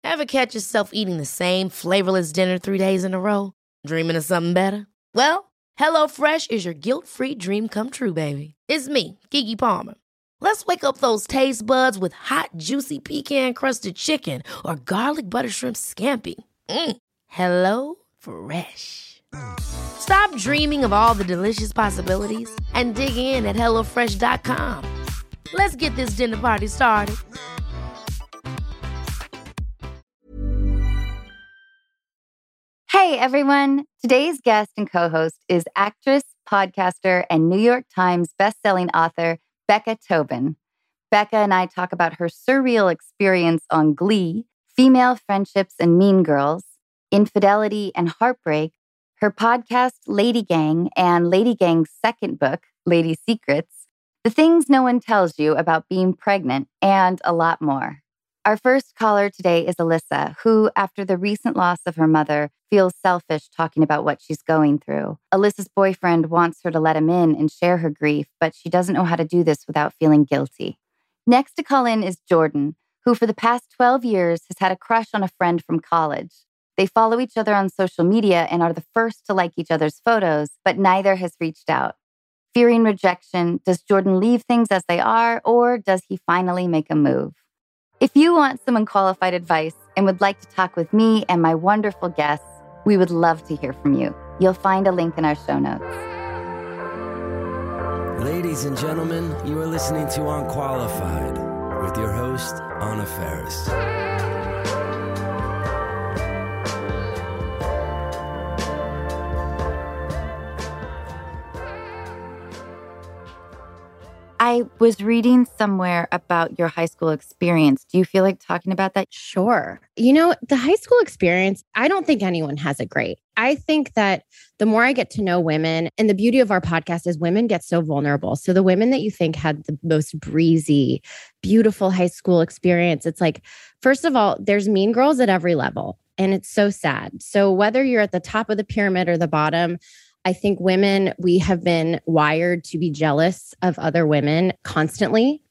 Ever catch yourself eating the same flavorless dinner 3 days in a row? Dreaming of something better? Well, HelloFresh is your guilt-free dream come true, baby. It's me, Keke Palmer. Let's wake up those taste buds with hot, juicy pecan-crusted chicken or garlic butter shrimp scampi. Hello Fresh. Stop dreaming of all the delicious possibilities and dig in at HelloFresh.com. Let's get this dinner party started. Hey, everyone. Today's guest and co-host is actress, podcaster, and New York Times bestselling author Becca Tobin. Becca and I talk about her surreal experience on Glee, female friendships and Mean Girls, infidelity and heartbreak, her podcast Lady Gang, and Lady Gang's second book, Lady Secrets, the things no one tells you about being pregnant, and a lot more. Our first caller today is Alyssa, who, after the recent loss of her mother, feels selfish talking about what she's going through. Alyssa's boyfriend wants her to let him in and share her grief, but she doesn't know how to do this without feeling guilty. Next to call in is Jordan, who for the past 12 years has had a crush on a friend from college. They follow each other on social media and are the first to like each other's photos, but neither has reached out. Fearing rejection, does Jordan leave things as they are, or does he finally make a move? If you want some unqualified advice and would like to talk with me and my wonderful guests, we would love to hear from you. You'll find a link in our show notes. Ladies and gentlemen, you are listening to Unqualified with your host, Anna Faris. I was reading somewhere about your high school experience. Do you feel like talking about that? Sure. You know, the high school experience, I don't think anyone has it great. I think that the more I get to know women, and the beauty of our podcast is women get so vulnerable. So the women that you think had the most breezy, beautiful high school experience, it's like, first of all, there's mean girls at every level. And it's so sad. So whether you're at the top of the pyramid or the bottom, I think women, we have been wired to be jealous of other women constantly.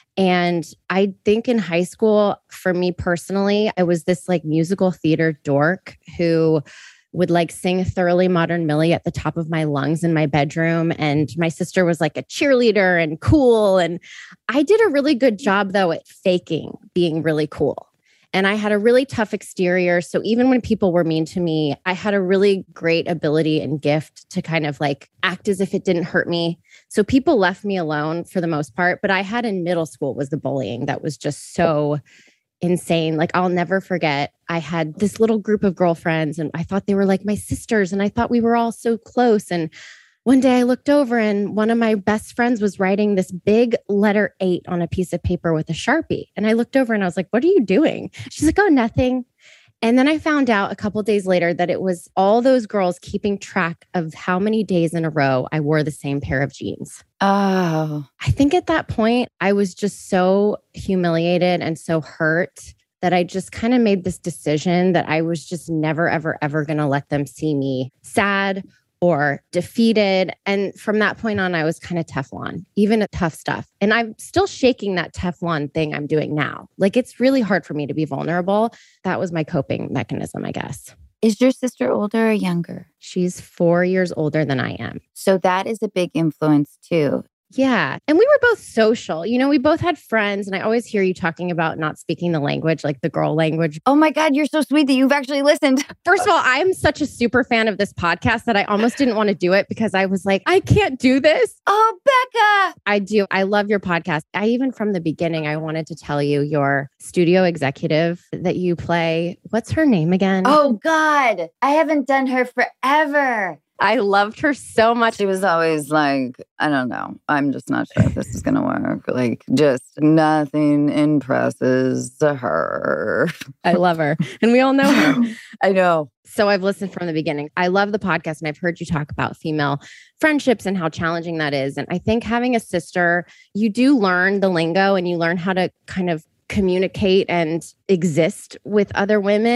And I think in high school, for me personally, I was this like musical theater dork who would like sing Thoroughly Modern Millie at the top of my lungs in my bedroom. And my sister was like a cheerleader and cool. And I did a really good job though at faking being really cool. And I had a really tough exterior. So even when people were mean to me, I had a really great ability and gift to kind of like act as if it didn't hurt me. So people left me alone for the most part. But I had in middle school was the bullying that was just so insane. Like I'll never forget, I had this little group of girlfriends and I thought they were like my sisters. And I thought we were all so close. And one day I looked over and one of my best friends was writing this big letter 8 on a piece of paper with a Sharpie. And I looked over and I was like, what are you doing? She's like, oh, nothing. And then I found out a couple of days later that it was all those girls keeping track of how many days in a row I wore the same pair of jeans. Oh, I think at that point, I was just so humiliated and so hurt that I just kind of made this decision that I was just never, ever, ever going to let them see me sad or defeated. And from that point on, I was kind of Teflon, even at tough stuff. And I'm still shaking that Teflon thing I'm doing now. Like, it's really hard for me to be vulnerable. That was my coping mechanism, I guess. is your sister older or younger? She's 4 years older than I am. So that is a big influence too. Yeah. And we were both social. You know, we both had friends. And I always hear you talking about not speaking the language, like the girl language. Oh my God, you're so sweet that you've actually listened. First of all, I'm such a super fan of this podcast that I almost didn't want to do it because I was like, I can't do this. Oh, Becca. I do. I love your podcast. I even from the beginning, I wanted to tell you your studio executive that you play. What's her name again? Oh God, I haven't done her forever. I loved her so much. She was always like, I don't know. I'm just not sure if this is going to work. Like, just nothing impresses her. I love her. And we all know her. I know. So I've listened from the beginning. I love the podcast and I've heard you talk about female friendships and how challenging that is. And I think having a sister, you do learn the lingo and you learn how to kind of communicate and exist with other women.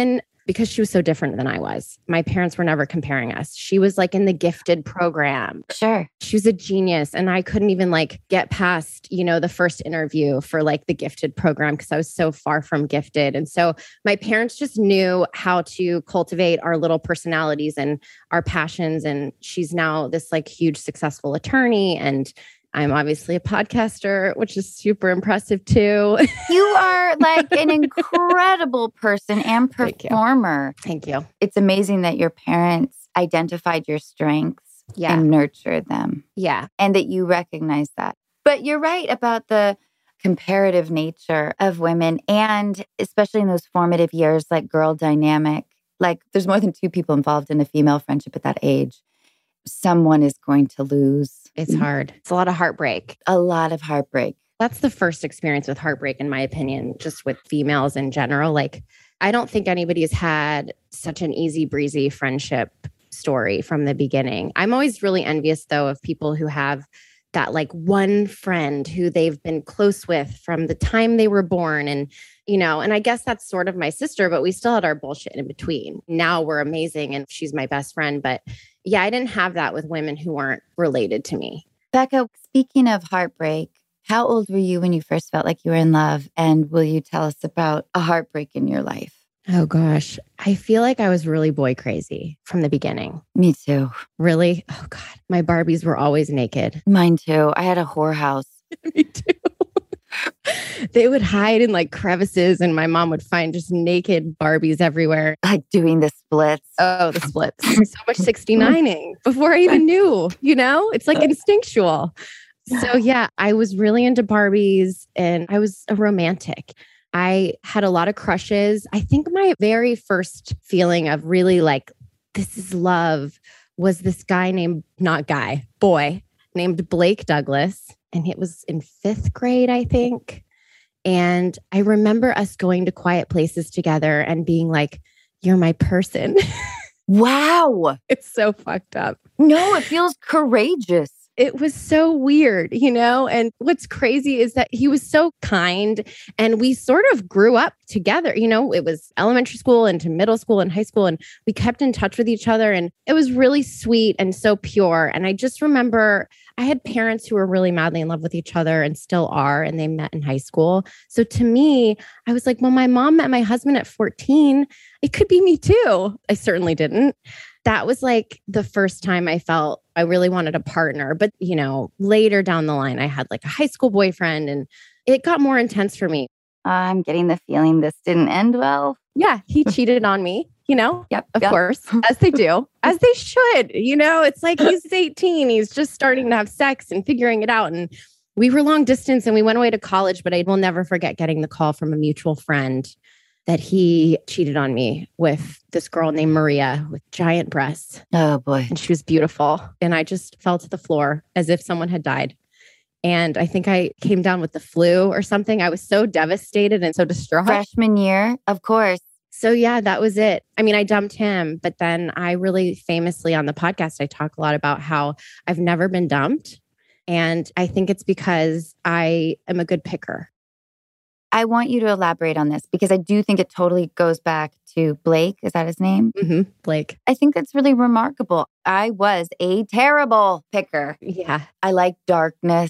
because she was so different than I was. My parents were never comparing us. She was like in the gifted program. Sure. She was a genius. And I couldn't even like get past, the first interview for like the gifted program because I was so far from gifted. And so my parents just knew how to cultivate our little personalities and our passions. And she's now this like huge successful attorney. And I'm obviously a podcaster, which is super impressive too. You are like an incredible person and performer. Thank you. It's amazing that your parents identified your strengths and nurtured them. Yeah. And that you recognize that. But you're right about the comparative nature of women, and especially in those formative years, like girl dynamic. Like there's more than two people involved in a female friendship at that age. Someone is going to lose. It's hard. It's a lot of heartbreak. A lot of heartbreak. That's the first experience with heartbreak, in my opinion, just with females in general. Like, I don't think anybody has had such an easy breezy friendship story from the beginning. I'm always really envious, though, of people who have that like one friend who they've been close with from the time they were born. And, and I guess that's sort of my sister, but we still had our bullshit in between. Now we're amazing and she's my best friend. But yeah, I didn't have that with women who weren't related to me. Becca, speaking of heartbreak, how old were you when you first felt like you were in love? And will you tell us about a heartbreak in your life? Oh, gosh. I feel like I was really boy crazy from the beginning. Me too. Really? Oh, God. My Barbies were always naked. Mine too. I had a whorehouse. Me too. They would hide in like crevices and my mom would find just naked Barbies everywhere. Like doing the splits. Oh, the splits. So much 69ing before I even knew, it's like instinctual. So yeah, I was really into Barbies and I was a romantic. I had a lot of crushes. I think my very first feeling of really like, this is love was this boy named Blake Douglas. And it was in 5th grade, I think. And I remember us going to quiet places together and being like, you're my person. Wow. It's so fucked up. No, it feels courageous. It was so weird, and what's crazy is that he was so kind and we sort of grew up together. It was elementary school into middle school and high school and we kept in touch with each other and it was really sweet and so pure. And I just remember I had parents who were really madly in love with each other and still are, and they met in high school. So to me, I was like, well, my mom met my husband at 14. It could be me too. I certainly didn't. That was like the first time I felt I really wanted a partner. But, later down the line, I had like a high school boyfriend and it got more intense for me. I'm getting the feeling this didn't end well. Yeah, he cheated on me, Yep, of course, as they do, as they should. It's like he's 18. He's just starting to have sex and figuring it out. And we were long distance and we went away to college, but I will never forget getting the call from a mutual friend that he cheated on me with this girl named Maria with giant breasts. Oh, boy. And she was beautiful. And I just fell to the floor as if someone had died. And I think I came down with the flu or something. I was so devastated and so distraught. Freshman year, of course. So yeah, that was it. I mean, I dumped him, but then I really famously on the podcast, I talk a lot about how I've never been dumped. And I think it's because I am a good picker. I want you to elaborate on this because I do think it totally goes back to Blake. Is that his name? Mm-hmm. Blake. I think that's really remarkable. I was a terrible picker. Yeah. I like darkness.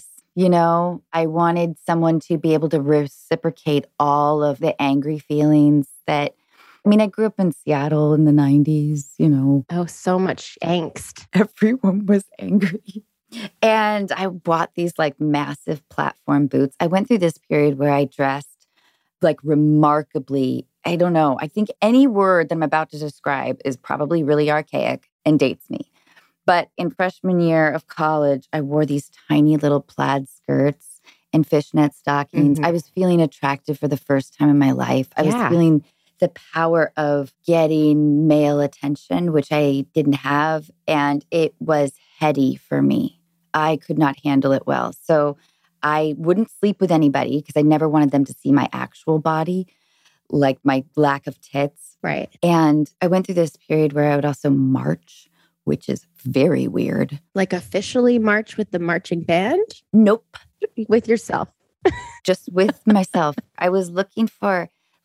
I wanted someone to be able to reciprocate all of the angry feelings that, I grew up in Seattle in the 90s, Oh, so much angst. Everyone was angry. And I bought these like massive platform boots. I went through this period where I dressed like remarkably, I don't know. I think any word that I'm about to describe is probably really archaic and dates me. But in freshman year of college, I wore these tiny little plaid skirts and fishnet stockings. Mm-hmm. I was feeling attractive for the first time in my life. I was feeling the power of getting male attention, which I didn't have. And it was heady for me. I could not handle it well. So I wouldn't sleep with anybody because I never wanted them to see my actual body, like my lack of tits. Right. And I went through this period where I would also march, which is very weird. Like officially march with the marching band? Nope. With yourself? Just with myself. I was looking for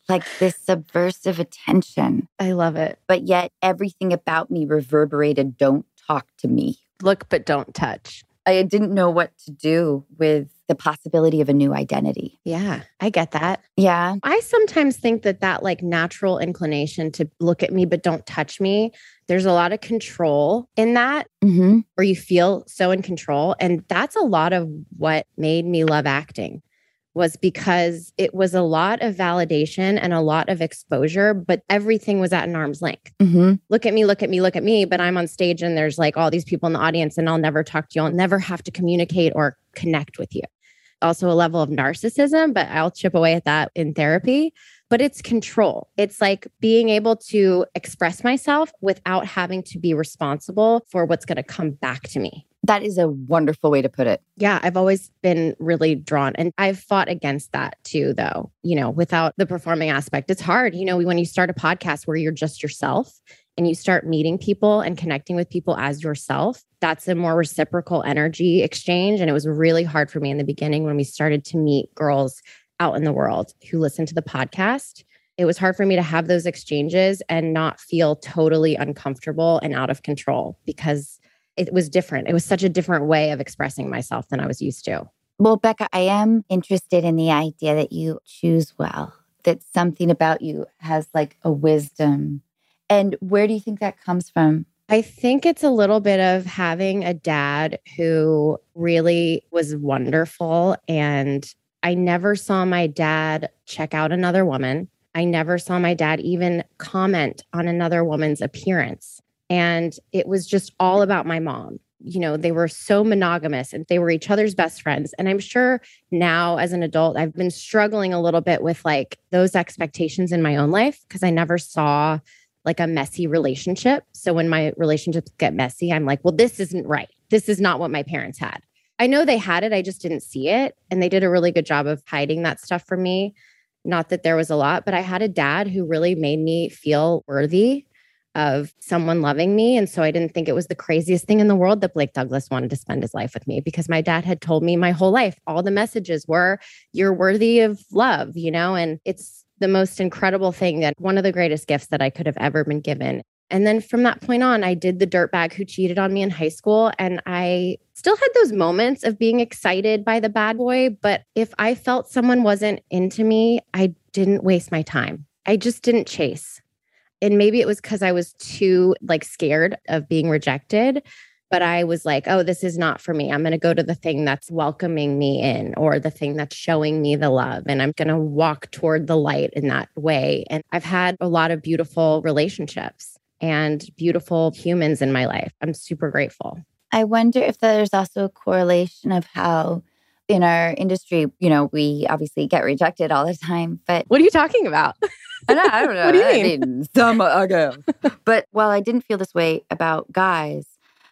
like this subversive attention. I love it. But yet everything about me reverberated, don't talk to me. Look, but don't touch. I didn't know what to do with the possibility of a new identity. Yeah, I get that. Yeah. I sometimes think that like natural inclination to look at me, but don't touch me, there's a lot of control in that, or you feel so in control. And that's a lot of what made me love acting, was because it was a lot of validation and a lot of exposure, but everything was at an arm's length. Look at me, look at me, look at me. But I'm on stage and there's like all these people in the audience and I'll never talk to you. I'll never have to communicate or connect with you. Also a level of narcissism, but I'll chip away at that in therapy. But it's control. It's like being able to express myself without having to be responsible for what's going to come back to me. That is a wonderful way to put it. Yeah, I've always been really drawn, and I've fought against that too, though, without the performing aspect. It's hard, when you start a podcast where you're just yourself and you start meeting people and connecting with people as yourself, that's a more reciprocal energy exchange. And it was really hard for me in the beginning when we started to meet girls out in the world who listened to the podcast. It was hard for me to have those exchanges and not feel totally uncomfortable and out of control because it was different. It was such a different way of expressing myself than I was used to. Well, Becca, I am interested in the idea that you choose well, that something about you has like a wisdom. And where do you think that comes from? I think it's a little bit of having a dad who really was wonderful. And I never saw my dad check out another woman. I never saw my dad even comment on another woman's appearance. And it was just all about my mom. They were so monogamous and they were each other's best friends. And I'm sure now as an adult, I've been struggling a little bit with like those expectations in my own life because I never saw like a messy relationship. So when my relationships get messy, I'm like, well, this isn't right. This is not what my parents had. I know they had it. I just didn't see it. And they did a really good job of hiding that stuff from me. Not that there was a lot, but I had a dad who really made me feel worthy of someone loving me. And so I didn't think it was the craziest thing in the world that Blake Douglas wanted to spend his life with me because my dad had told me my whole life, all the messages were, you're worthy of love, and it's the most incredible thing, that one of the greatest gifts that I could have ever been given. And then from that point on, I did the dirtbag who cheated on me in high school. And I still had those moments of being excited by the bad boy. But if I felt someone wasn't into me, I didn't waste my time. I just didn't chase. And maybe it was because I was too scared of being rejected. But I was like, oh, this is not for me. I'm going to go to the thing that's welcoming me in, or the thing that's showing me the love. And I'm going to walk toward the light in that way. And I've had a lot of beautiful relationships and beautiful humans in my life. I'm super grateful. I wonder if there's also a correlation of how in our industry, we obviously get rejected all the time. But what are you talking about? I don't know. What do you mean? Some ago. But while I didn't feel this way about guys,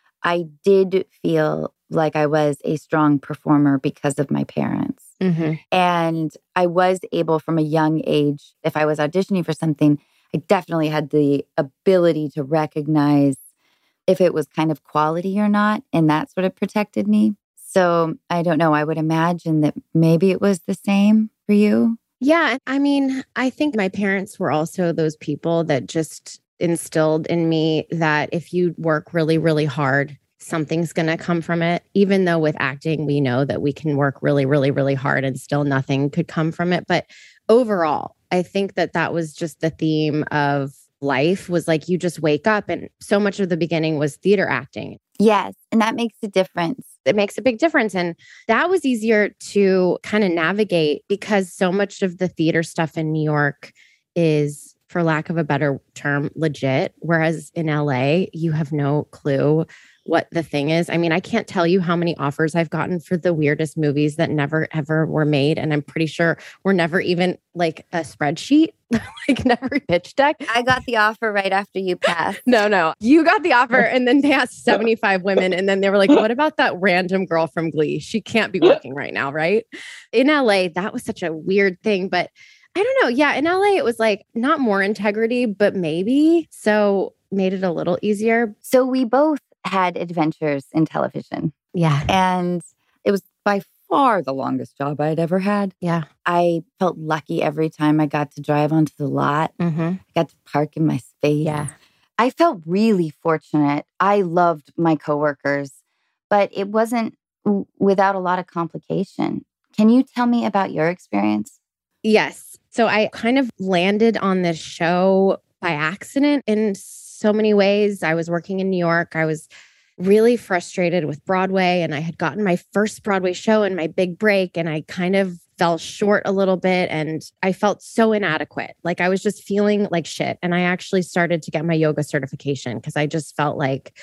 I did feel like I was a strong performer because of my parents. And I was able from a young age, if I was auditioning for something, I definitely had the ability to recognize if it was kind of quality or not. And that sort of protected me. So I don't know. I would imagine that maybe it was the same for you. Yeah. I mean, I think my parents were also those people that just instilled in me that if you work really, really hard, something's going to come from it. Even though with acting, we know that we can work really, really, really hard and still nothing could come from it. But overall, I think that was just the theme of life, was like you just wake up, and so much of the beginning was theater acting. Yes. And that makes a difference. It makes a big difference. And that was easier to kind of navigate because so much of the theater stuff in New York is, for lack of a better term, legit. Whereas in LA, you have no clue what the thing is. I mean, I can't tell you how many offers I've gotten for the weirdest movies that never, ever were made. And I'm pretty sure were never even like a spreadsheet, never pitch deck. I got the offer right after you passed. No. You got the offer and then they asked 75 women. And then they were like, what about that random girl from Glee? She can't be working right now, right? In LA, that was such a weird thing. But I don't know. Yeah, in LA, it was like not more integrity, but maybe. So made it a little easier. So we both had adventures in television. Yeah. And it was by far the longest job I'd ever had. Yeah. I felt lucky every time I got to drive onto the lot. Mm-hmm. I got to park in my space. Yeah. I felt really fortunate. I loved my coworkers, but it wasn't without a lot of complication. Can you tell me about your experience? Yes. So I kind of landed on this show by accident in so many ways. I was working in New York. I was really frustrated with Broadway, and I had gotten my first Broadway show and my big break, and I kind of fell short a little bit, and I felt so inadequate. Like I was just feeling like shit. And I actually started to get my yoga certification because I just felt like,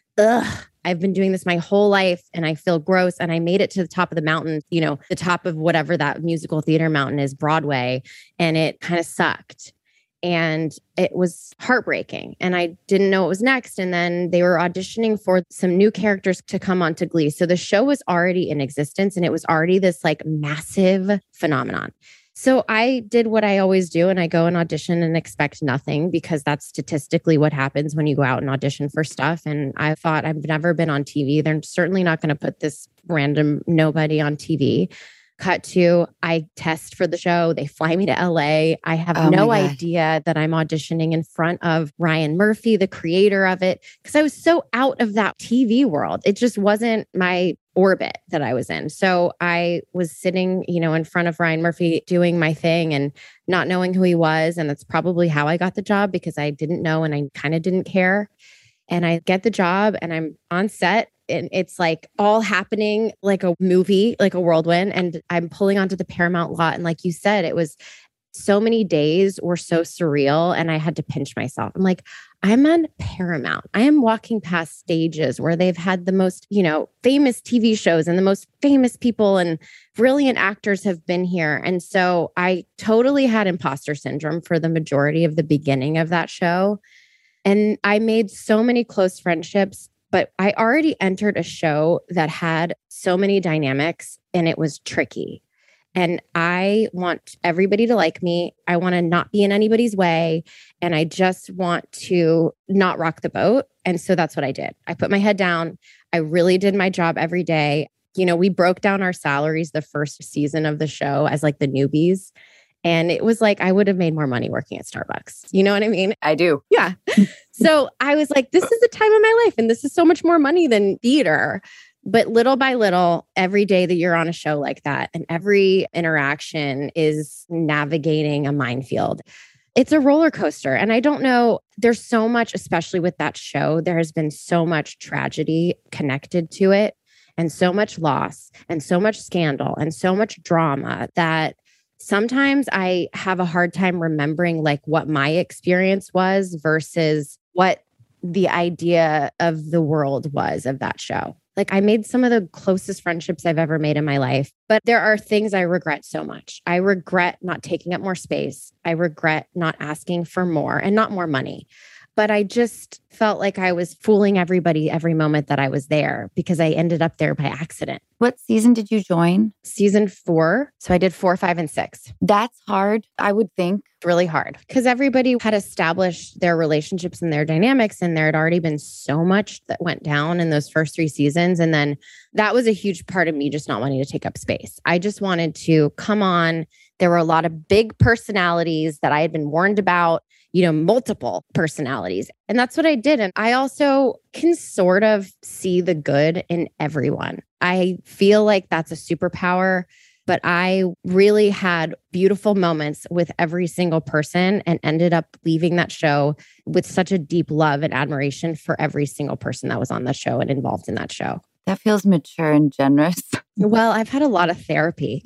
I've been doing this my whole life and I feel gross. And I made it to the top of the mountain, the top of whatever that musical theater mountain is, Broadway. And it kind of sucked. And it was heartbreaking. And I didn't know what was next. And then they were auditioning for some new characters to come onto Glee. So the show was already in existence and it was already this like massive phenomenon. So I did what I always do, and I go and audition and expect nothing because that's statistically what happens when you go out and audition for stuff. And I thought, I've never been on TV. They're certainly not going to put this random nobody on TV. Cut to, I test for the show. They fly me to LA. I have no idea that I'm auditioning in front of Ryan Murphy, the creator of it, because I was so out of that TV world. It just wasn't my orbit that I was in. So I was sitting, in front of Ryan Murphy doing my thing and not knowing who he was. And that's probably how I got the job, because I didn't know and I kind of didn't care. And I get the job and I'm on set. And it's like all happening like a movie, like a whirlwind. And I'm pulling onto the Paramount lot. And like you said, it was so many days were so surreal. And I had to pinch myself. I'm like, I'm on Paramount. I am walking past stages where they've had the most, famous TV shows and the most famous people and brilliant actors have been here. And so I totally had imposter syndrome for the majority of the beginning of that show. And I made so many close friendships. But I already entered a show that had so many dynamics and it was tricky. And I want everybody to like me. I want to not be in anybody's way. And I just want to not rock the boat. And so that's what I did. I put my head down. I really did my job every day. We broke down our salaries the first season of the show as like the newbies. And it was like, I would have made more money working at Starbucks. You know what I mean? I do. Yeah. So I was like, this is the time of my life. And this is so much more money than theater. But little by little, every day that you're on a show like that and every interaction is navigating a minefield. It's a roller coaster. And I don't know, there's so much, especially with that show, there has been so much tragedy connected to it and so much loss and so much scandal and so much drama that sometimes I have a hard time remembering like what my experience was versus what the idea of the world was of that show. Like I made some of the closest friendships I've ever made in my life, but there are things I regret so much. I regret not taking up more space. I regret not asking for more and not more money. But I just felt like I was fooling everybody every moment that I was there because I ended up there by accident. What season did you join? Season 4. So I did 4, 5, and 6. That's hard, I would think. Really hard because everybody had established their relationships and their dynamics. And there had already been so much that went down in those first 3 seasons. And then that was a huge part of me just not wanting to take up space. I just wanted to come on. There were a lot of big personalities that I had been warned about. Multiple personalities. And that's what I did. And I also can sort of see the good in everyone. I feel like that's a superpower, but I really had beautiful moments with every single person and ended up leaving that show with such a deep love and admiration for every single person that was on that show and involved in that show. That feels mature and generous. Well, I've had a lot of therapy.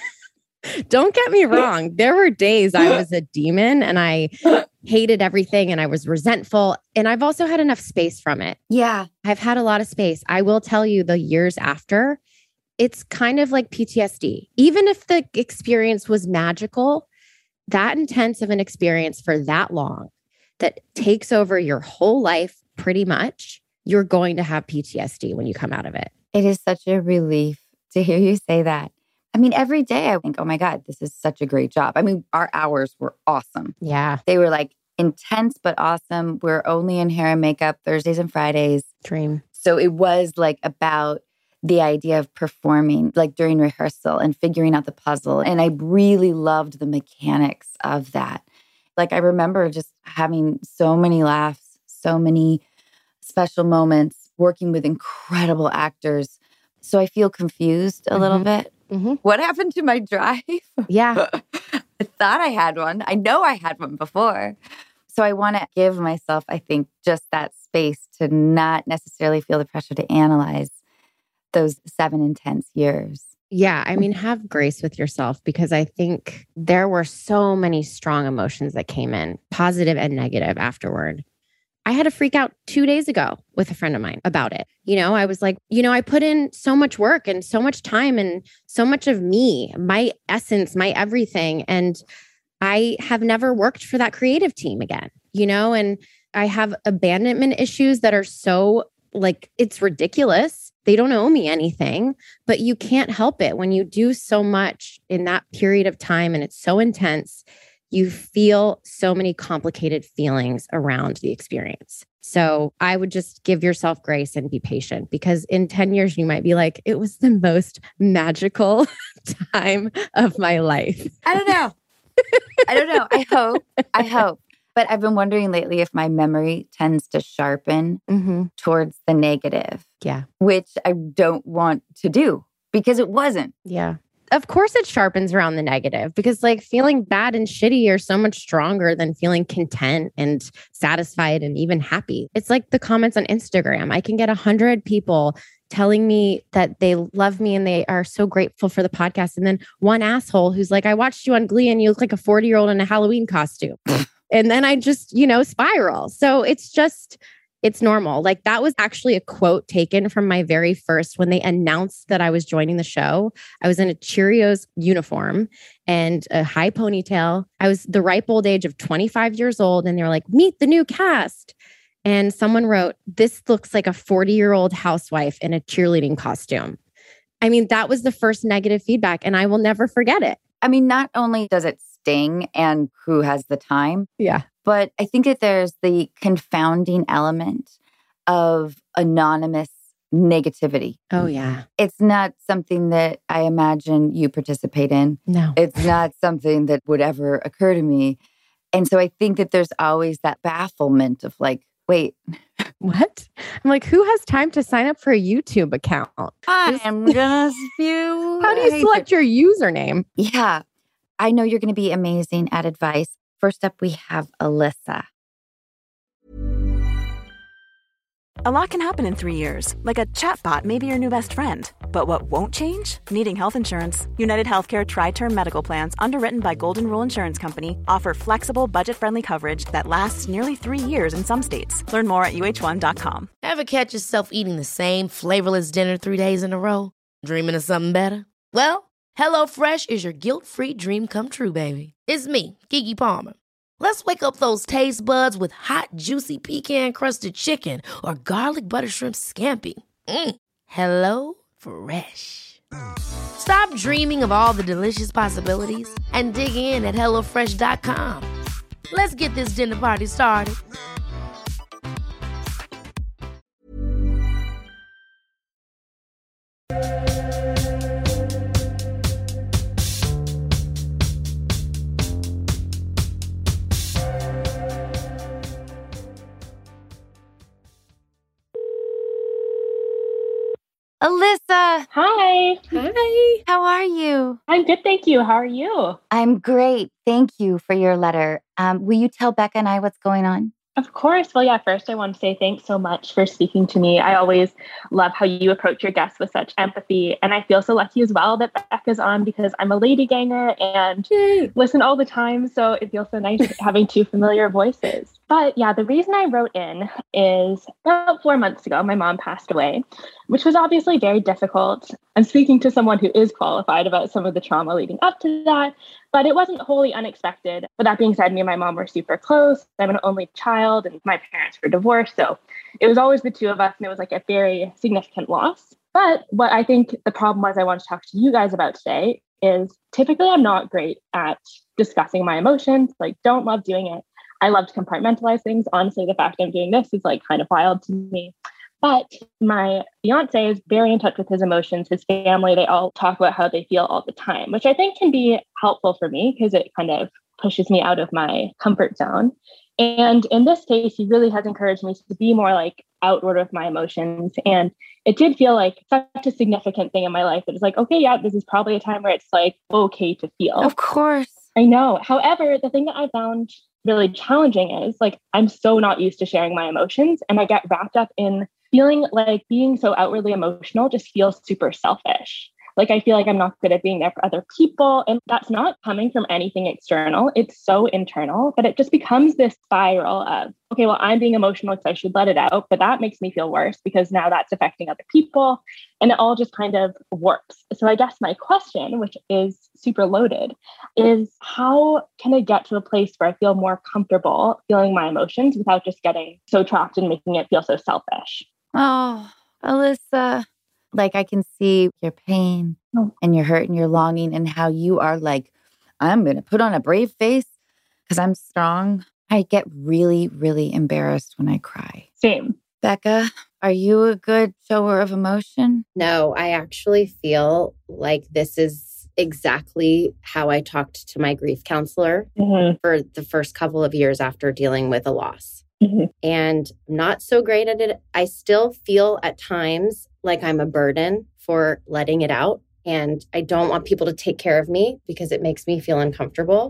Don't get me wrong. There were days I was a demon and I hated everything and I was resentful. And I've also had enough space from it. Yeah. I've had a lot of space. I will tell you the years after, it's kind of like PTSD. Even if the experience was magical, that intense of an experience for that long, that takes over your whole life pretty much, you're going to have PTSD when you come out of it. It is such a relief to hear you say that. I mean, every day I think, oh my God, this is such a great job. I mean, our hours were awesome. Yeah. They were like intense, but awesome. We're only in hair and makeup Thursdays and Fridays. Dream. So it was like about the idea of performing like during rehearsal and figuring out the puzzle. And I really loved the mechanics of that. Like I remember just having so many laughs, so many special moments, working with incredible actors. So I feel confused a little bit. What happened to my drive? Yeah. I thought I had one. I know I had one before. So I want to give myself, I think, just that space to not necessarily feel the pressure to analyze those 7 intense years. Yeah. I mean, have grace with yourself because I think there were so many strong emotions that came in, positive and negative afterward. I had a freak out 2 days ago with a friend of mine about it. I was like, I put in so much work and so much time and so much of me, my essence, my everything. And I have never worked for that creative team again, and I have abandonment issues that are so like, it's ridiculous. They don't owe me anything, but you can't help it when you do so much in that period of time and it's so intense. You feel so many complicated feelings around the experience. So I would just give yourself grace and be patient because in 10 years, you might be like, it was the most magical time of my life. I don't know. I hope. But I've been wondering lately if my memory tends to sharpen towards the negative. Yeah. Which I don't want to do because it wasn't. Yeah. Of course it sharpens around the negative because like feeling bad and shitty are so much stronger than feeling content and satisfied and even happy. It's like the comments on Instagram. I can get 100 people telling me that they love me and they are so grateful for the podcast. And then one asshole who's like, I watched you on Glee and you look like a 40-year-old in a Halloween costume. And then I just, spiral. So it's normal. Like that was actually a quote taken from my very first, when they announced that I was joining the show. I was in a Cheerios uniform and a high ponytail. I was the ripe old age of 25 years old. And they were like, meet the new cast. And someone wrote, this looks like a 40-year-old housewife in a cheerleading costume. I mean, that was the first negative feedback and I will never forget it. I mean, not only does it sting and who has the time. Yeah. But I think that there's the confounding element of anonymous negativity. Oh, yeah. It's not something that I imagine you participate in. No. It's not something that would ever occur to me. And so I think that there's always that bafflement of like, wait. What? I'm like, who has time to sign up for a YouTube account? I'm gonna spew. How do you select your username? Yeah. I know you're going to be amazing at advice. First up, we have Alyssa. A lot can happen in 3 years, like a chatbot may be your new best friend. But what won't change? Needing health insurance. United Healthcare Tri-Term Medical Plans, underwritten by Golden Rule Insurance Company, offer flexible, budget-friendly coverage that lasts nearly 3 years in some states. Learn more at uh1.com. Ever catch yourself eating the same flavorless dinner 3 days in a row? Dreaming of something better? Well, HelloFresh is your guilt-free dream come true, baby. It's me, Keke Palmer. Let's wake up those taste buds with hot, juicy pecan-crusted chicken or garlic butter shrimp scampi. Hello Fresh. Stop dreaming of all the delicious possibilities and dig in at HelloFresh.com. Let's get this dinner party started. Alyssa. Hi. Hi. How are you? I'm good, thank you. How are you? I'm great. Thank you for your letter. Will you tell Becca and I what's going on? Of course. Well, yeah, first I want to say thanks so much for speaking to me. I always love how you approach your guests with such empathy. And I feel so lucky as well that Becca's on because I'm a lady ganger and listen all the time. So it feels so nice having two familiar voices. But yeah, the reason I wrote in is about 4 months ago, my mom passed away, which was obviously very difficult. I'm speaking to someone who is qualified about some of the trauma leading up to that, but it wasn't wholly unexpected. But that being said, me and my mom were super close. I'm an only child and my parents were divorced. So it was always the two of us and it was like a very significant loss. But what I think the problem was I want to talk to you guys about today is typically I'm not great at discussing my emotions, like don't love doing it. I love to compartmentalize things. Honestly, the fact I'm doing this is like kind of wild to me. But my fiance is very in touch with his emotions. His family, they all talk about how they feel all the time, which I think can be helpful for me because it kind of pushes me out of my comfort zone. And in this case, he really has encouraged me to be more like outward with my emotions. And it did feel like such a significant thing in my life that it's like, okay, yeah, this is probably a time where it's like okay to feel. Of course. I know. However, the thing that I found really challenging is like, I'm so not used to sharing my emotions. And I get wrapped up in feeling like being so outwardly emotional just feels super selfish. Like, I feel like I'm not good at being there for other people. And that's not coming from anything external. It's so internal, but it just becomes this spiral of, okay, well, I'm being emotional because I should let it out, but that makes me feel worse because now that's affecting other people. And it all just kind of warps. So I guess my question, which is super loaded, is how can I get to a place where I feel more comfortable feeling my emotions without just getting so trapped and making it feel so selfish? Oh, Alyssa. Like, I can see your pain and your hurt and your longing and how you are like, I'm going to put on a brave face because I'm strong. I get really, really embarrassed when I cry. Same. Becca, are you a good shower of emotion? No, I actually feel like this is exactly how I talked to my grief counselor for the first couple of years after dealing with a loss. And not so great at it. I still feel at times like I'm a burden for letting it out. And I don't want people to take care of me because it makes me feel uncomfortable.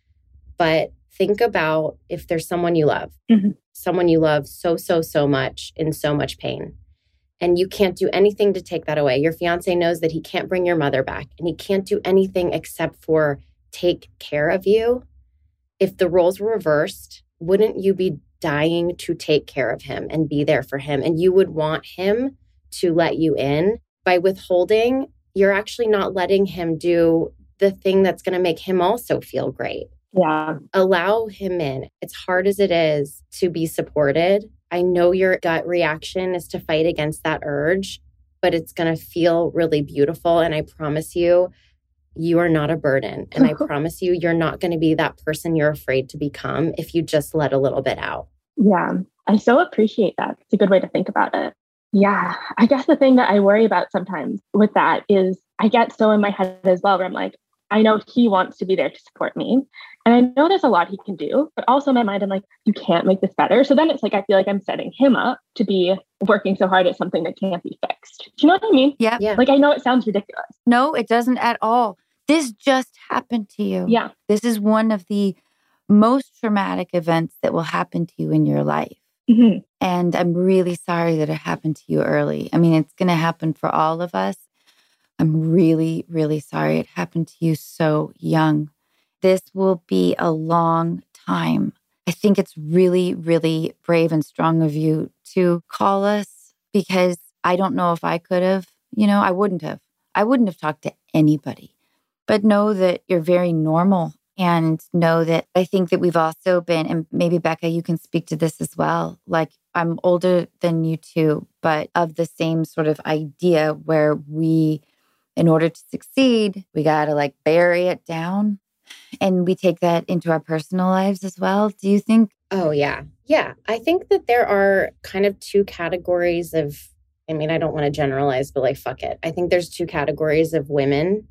But think about if there's someone you love, someone you love so much in so much pain. And you can't do anything to take that away. Your fiance knows that he can't bring your mother back and he can't do anything except for take care of you. If the roles were reversed, wouldn't you be dying to take care of him and be there for him? And you would want him to let you in. By withholding, you're actually not letting him do the thing that's going to make him also feel great. Yeah. Allow him in. It's hard as it is to be supported. I know your gut reaction is to fight against that urge, but it's going to feel really beautiful. And I promise you, you are not a burden. And I promise you, you're not going to be that person you're afraid to become if you just let a little bit out. Yeah, I so appreciate that. It's a good way to think about it. Yeah, I guess the thing that I worry about sometimes with that is I get so in my head as well, where I'm like, I know he wants to be there to support me. And I know there's a lot he can do, but also in my mind, I'm like, you can't make this better. So then it's like, I feel like I'm setting him up to be working so hard at something that can't be fixed. Do you know what I mean? Yeah. Like, I know it sounds ridiculous. No, it doesn't at all. This just happened to you. Yeah. This is one of the most traumatic events that will happen to you in your life. And I'm really sorry that it happened to you early. I mean, it's going to happen for all of us. I'm really, really sorry it happened to you so young. This will be a long time. I think it's really, really brave and strong of you to call us because I don't know if I could have, I wouldn't have. I wouldn't have talked to anybody. But know that you're very normal and know that I think that we've also been, and maybe Becca, you can speak to this as well. Like, I'm older than you two, but of the same sort of idea where we, in order to succeed, we got to like bury it down. And we take that into our personal lives as well. Do you think? Oh, yeah. Yeah. I think that there are kind of two categories of, I mean, I don't want to generalize, but like, fuck it. I think there's two categories of women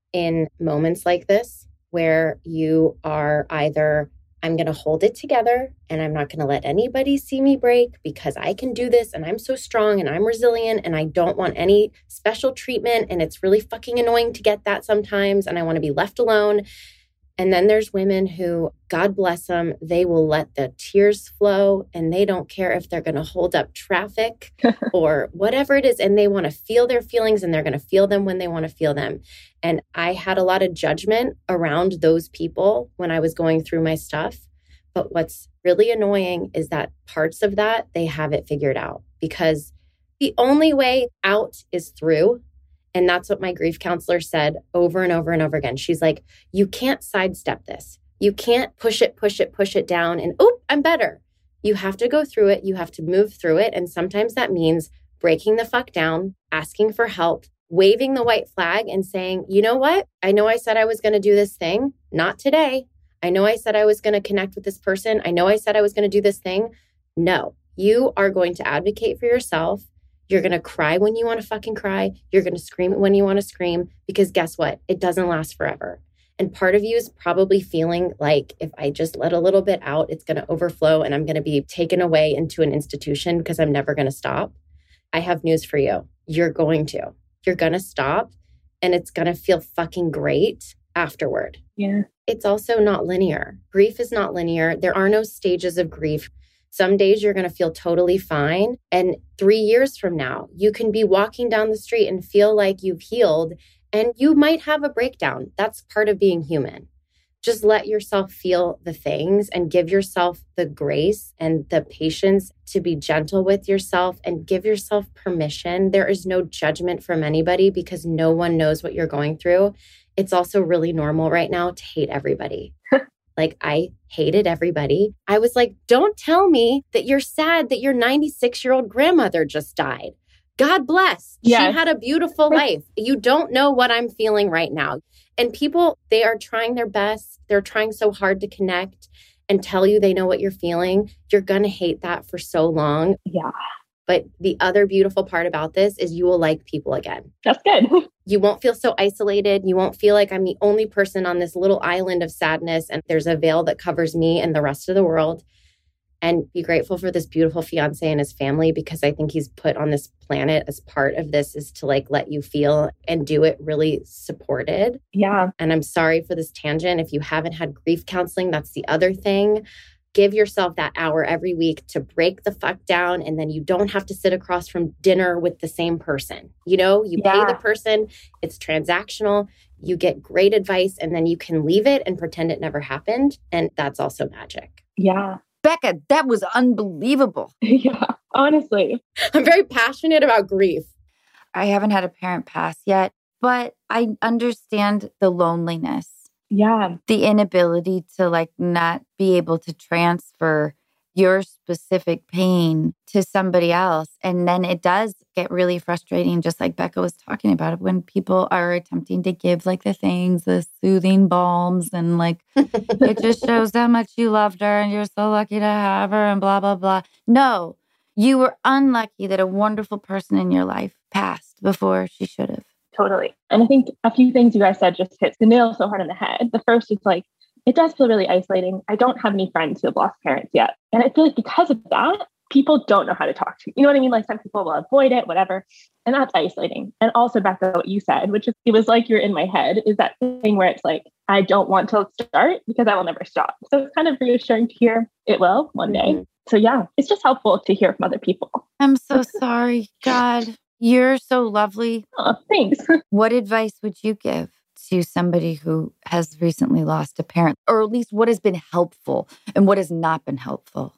in moments like this where you are either, I'm going to hold it together and I'm not going to let anybody see me break because I can do this and I'm so strong and I'm resilient and I don't want any special treatment and it's really fucking annoying to get that sometimes and I want to be left alone. And then there's women who, God bless them, they will let the tears flow and they don't care if they're going to hold up traffic or whatever it is. And they want to feel their feelings and they're going to feel them when they want to feel them. And I had a lot of judgment around those people when I was going through my stuff. But what's really annoying is that parts of that, they have it figured out because the only way out is through. And that's what my grief counselor said over and over and over again. She's like, you can't sidestep this. You can't push it down and, oh, I'm better. You have to go through it. You have to move through it. And sometimes that means breaking the fuck down, asking for help, waving the white flag and saying, you know what? I know I said I was going to do this thing. Not today. I know I said I was going to connect with this person. I know I said I was going to do this thing. No, You are going to advocate for yourself. You're going to cry when you want to fucking cry. You're going to scream when you want to scream, because guess what? It doesn't last forever. And part of you is probably feeling like if I just let a little bit out, it's going to overflow and I'm going to be taken away into an institution because I'm never going to stop. I have news for you. You're going to. You're going to stop and it's going to feel fucking great afterward. Yeah. It's also not linear. Grief is not linear. There are no stages of grief. Some days you're going to feel totally fine. And 3 years from now, you can be walking down the street and feel like you've healed and you might have a breakdown. That's part of being human. Just let yourself feel the things and give yourself the grace and the patience to be gentle with yourself and give yourself permission. There is no judgment from anybody because no one knows what you're going through. It's also really normal right now to hate everybody. Like I hated everybody. I was like, don't tell me that you're sad that your 96-year-old grandmother just died. God bless. Yes. She had a beautiful life. You don't know what I'm feeling right now. And people, they are trying their best. They're trying so hard to connect and tell you they know what you're feeling. You're going to hate that for so long. Yeah. But the other beautiful part about this is you will like people again. That's good. You won't feel so isolated. You won't feel like I'm the only person on this little island of sadness and there's a veil that covers me and the rest of the world. And be grateful for this beautiful fiance and his family, because I think he's put on this planet as part of this is to like let you feel and do it really supported. Yeah. And I'm sorry for this tangent. If you haven't had grief counseling, that's the other thing. Give yourself that hour every week to break the fuck down. And then you don't have to sit across from dinner with the same person. You know, you pay the person, it's transactional, you get great advice, and then you can leave it and pretend it never happened. And that's also magic. Yeah. Becca, that was unbelievable. Yeah. Honestly. I'm very passionate about grief. I haven't had a parent pass yet, but I understand the loneliness. Yeah. The inability to like not be able to transfer your specific pain to somebody else. And then it does get really frustrating, just like Becca was talking about it, when people are attempting to give like the things, the soothing balms, and like it just shows how much you loved her and you're so lucky to have her and blah, blah, blah. No, you were unlucky that a wonderful person in your life passed before she should have. Totally. And I think a few things you guys said just hits the nail so hard on the head. The first is like, it does feel really isolating. I don't have any friends who have lost parents yet. And I feel like because of that, people don't know how to talk to me. You know what I mean? Like some people will avoid it, whatever. And that's isolating. And also back to what you said, which is, it was like you're in my head, is that thing where it's like, I don't want to start because I will never stop. So it's kind of reassuring to hear it will one day. So yeah, it's just helpful to hear from other people. I'm so sorry. God, you're so lovely. Oh, thanks. What advice would you give to somebody who has recently lost a parent, or at least what has been helpful and what has not been helpful?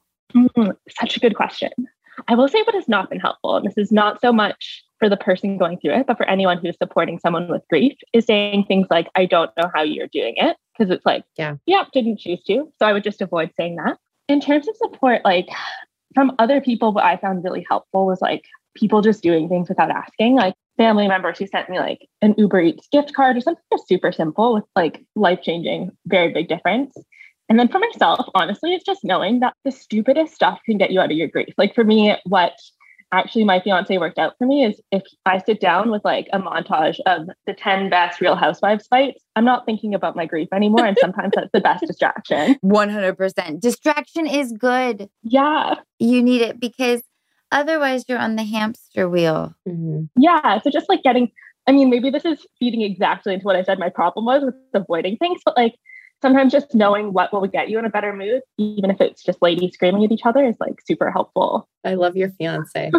Such a good question. I will say what has not been helpful, and this is not so much for the person going through it, but for anyone who's supporting someone with grief, is saying things like, I don't know how you're doing it. Because it's like, yeah, didn't choose to. So I would just avoid saying that. In terms of support, like from other people, what I found really helpful was like people just doing things without asking. Like family members who sent me like an Uber Eats gift card or something just super simple with like life-changing, very big difference. And then for myself, honestly, it's just knowing that the stupidest stuff can get you out of your grief. Like for me, what actually my fiance worked out for me is if I sit down with like a montage of the 10 best Real Housewives fights, I'm not thinking about my grief anymore. And sometimes that's the best distraction. 100%. Distraction is good. Yeah. You need it because otherwise you're on the hamster wheel. Mm-hmm. Yeah. So just like maybe this is feeding exactly into what I said my problem was with avoiding things, but like sometimes just knowing what will get you in a better mood, even if it's just ladies screaming at each other, is like super helpful. I love your fiance.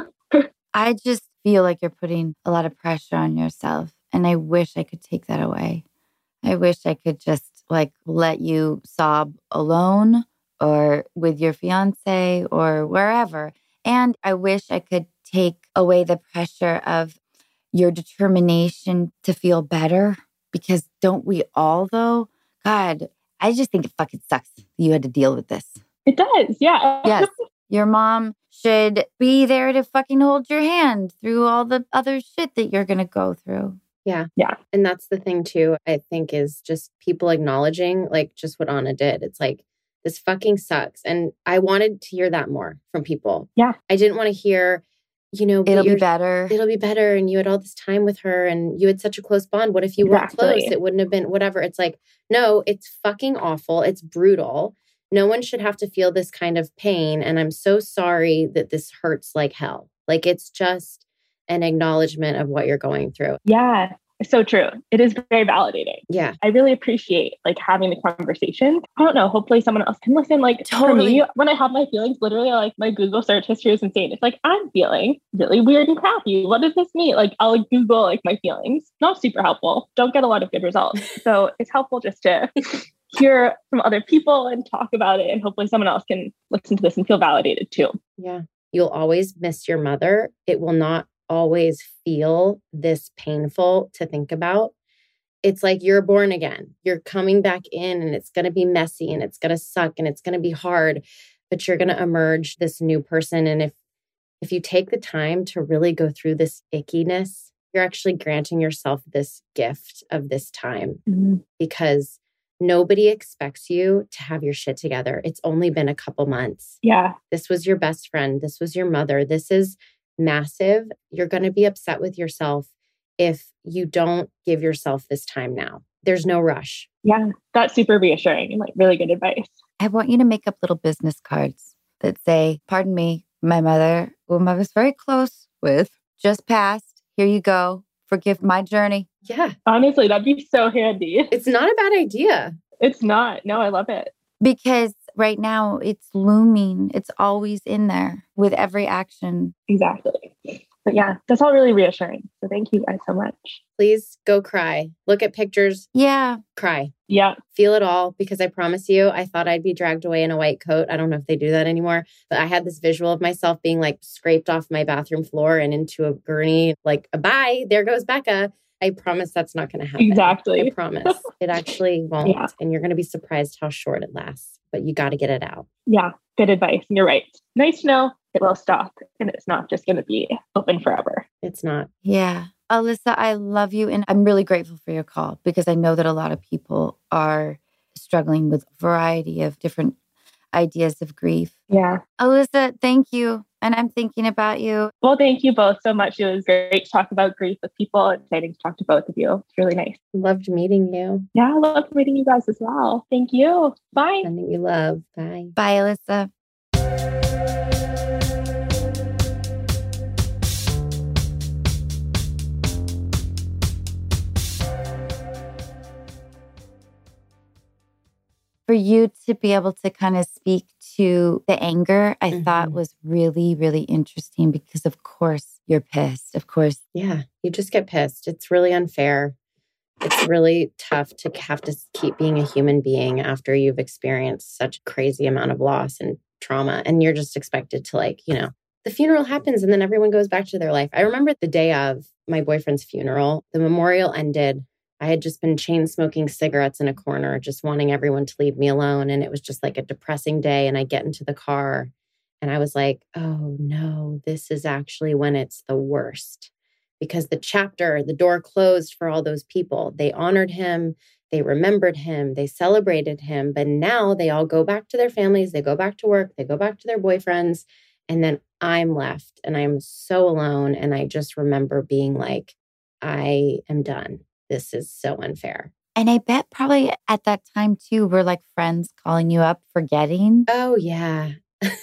I just feel like you're putting a lot of pressure on yourself. And I wish I could take that away. I wish I could just like let you sob alone or with your fiance or wherever. And I wish I could take away the pressure of your determination to feel better, because don't we all though? God, I just think it fucking sucks that you had to deal with this. It does, yeah. Yes. Your mom should be there to fucking hold your hand through all the other shit that you're going to go through. Yeah. Yeah. And that's the thing too, I think, is just people acknowledging like just what Anna did. It's like, This fucking sucks. And I wanted to hear that more from people. Yeah. I didn't want to hear, It'll be better. It'll be better. And you had all this time with her and you had such a close bond. What if you weren't close? It wouldn't have been whatever. It's like, no, it's fucking awful. It's brutal. No one should have to feel this kind of pain. And I'm so sorry that this hurts like hell. Like, it's just an acknowledgement of what you're going through. Yeah. So true. It is very validating. Yeah. I really appreciate having the conversation. I don't know. Hopefully someone else can listen. Totally. For me, when I have my feelings, literally my Google search history is insane. It's I'm feeling really weird and crappy. What does this mean? I'll Google my feelings. Not super helpful. Don't get a lot of good results. So it's helpful just to hear from other people and talk about it. And hopefully someone else can listen to this and feel validated too. Yeah. You'll always miss your mother. It will not always feel this painful to think about. It's like you're born again. You're coming back in and it's going to be messy and it's going to suck and it's going to be hard, but you're going to emerge this new person. And if you take the time to really go through this ickiness, you're actually granting yourself this gift of this time because nobody expects you to have your shit together. It's only been a couple months. Yeah. This was your best friend. This was your mother. This is massive. You're going to be upset with yourself if you don't give yourself this time now. There's no rush. Yeah, that's super reassuring and really good advice. I want you to make up little business cards that say, pardon me, my mother, whom I was very close with, just passed. Here you go. Forgive my journey. Yeah. Honestly, that'd be so handy. It's not a bad idea. It's not. No, I love it. Because right now it's looming. It's always in there with every action. Exactly. But yeah, that's all really reassuring. So thank you guys so much. Please go cry. Look at pictures. Yeah. Cry. Yeah. Feel it all, because I promise you, I thought I'd be dragged away in a white coat. I don't know if they do that anymore, but I had this visual of myself being scraped off my bathroom floor and into a gurney, bye, there goes Becca. I promise that's not going to happen. Exactly. I promise. It actually won't. Yeah. And you're going to be surprised how short it lasts, but you got to get it out. Yeah. Good advice. You're right. Nice to know it will stop and it's not just going to be open forever. It's not. Yeah. Alyssa, I love you. And I'm really grateful for your call because I know that a lot of people are struggling with a variety of different ideas of grief. Yeah. Alyssa, thank you. And I'm thinking about you. Well, thank you both so much. It was great to talk about grief with people. Exciting to talk to both of you. It's really nice. Loved meeting you. Yeah, I loved meeting you guys as well. Thank you. Bye. Sending you love. Bye. Bye, Alyssa. For you to be able to kind of speak to the anger, I thought was really, really interesting because, of course, you're pissed. Of course. Yeah, you just get pissed. It's really unfair. It's really tough to have to keep being a human being after you've experienced such a crazy amount of loss and trauma. And you're just expected to the funeral happens and then everyone goes back to their life. I remember the day of my boyfriend's funeral, the memorial ended. I had just been chain smoking cigarettes in a corner, just wanting everyone to leave me alone. And it was just a depressing day. And I get into the car and I was like, oh no, this is actually when it's the worst. Because the door closed for all those people. They honored him. They remembered him. They celebrated him. But now they all go back to their families. They go back to work. They go back to their boyfriends. And then I'm left and I'm so alone. And I just remember being I am done. This is so unfair. And I bet probably at that time too, we're friends calling you up, forgetting. Oh yeah.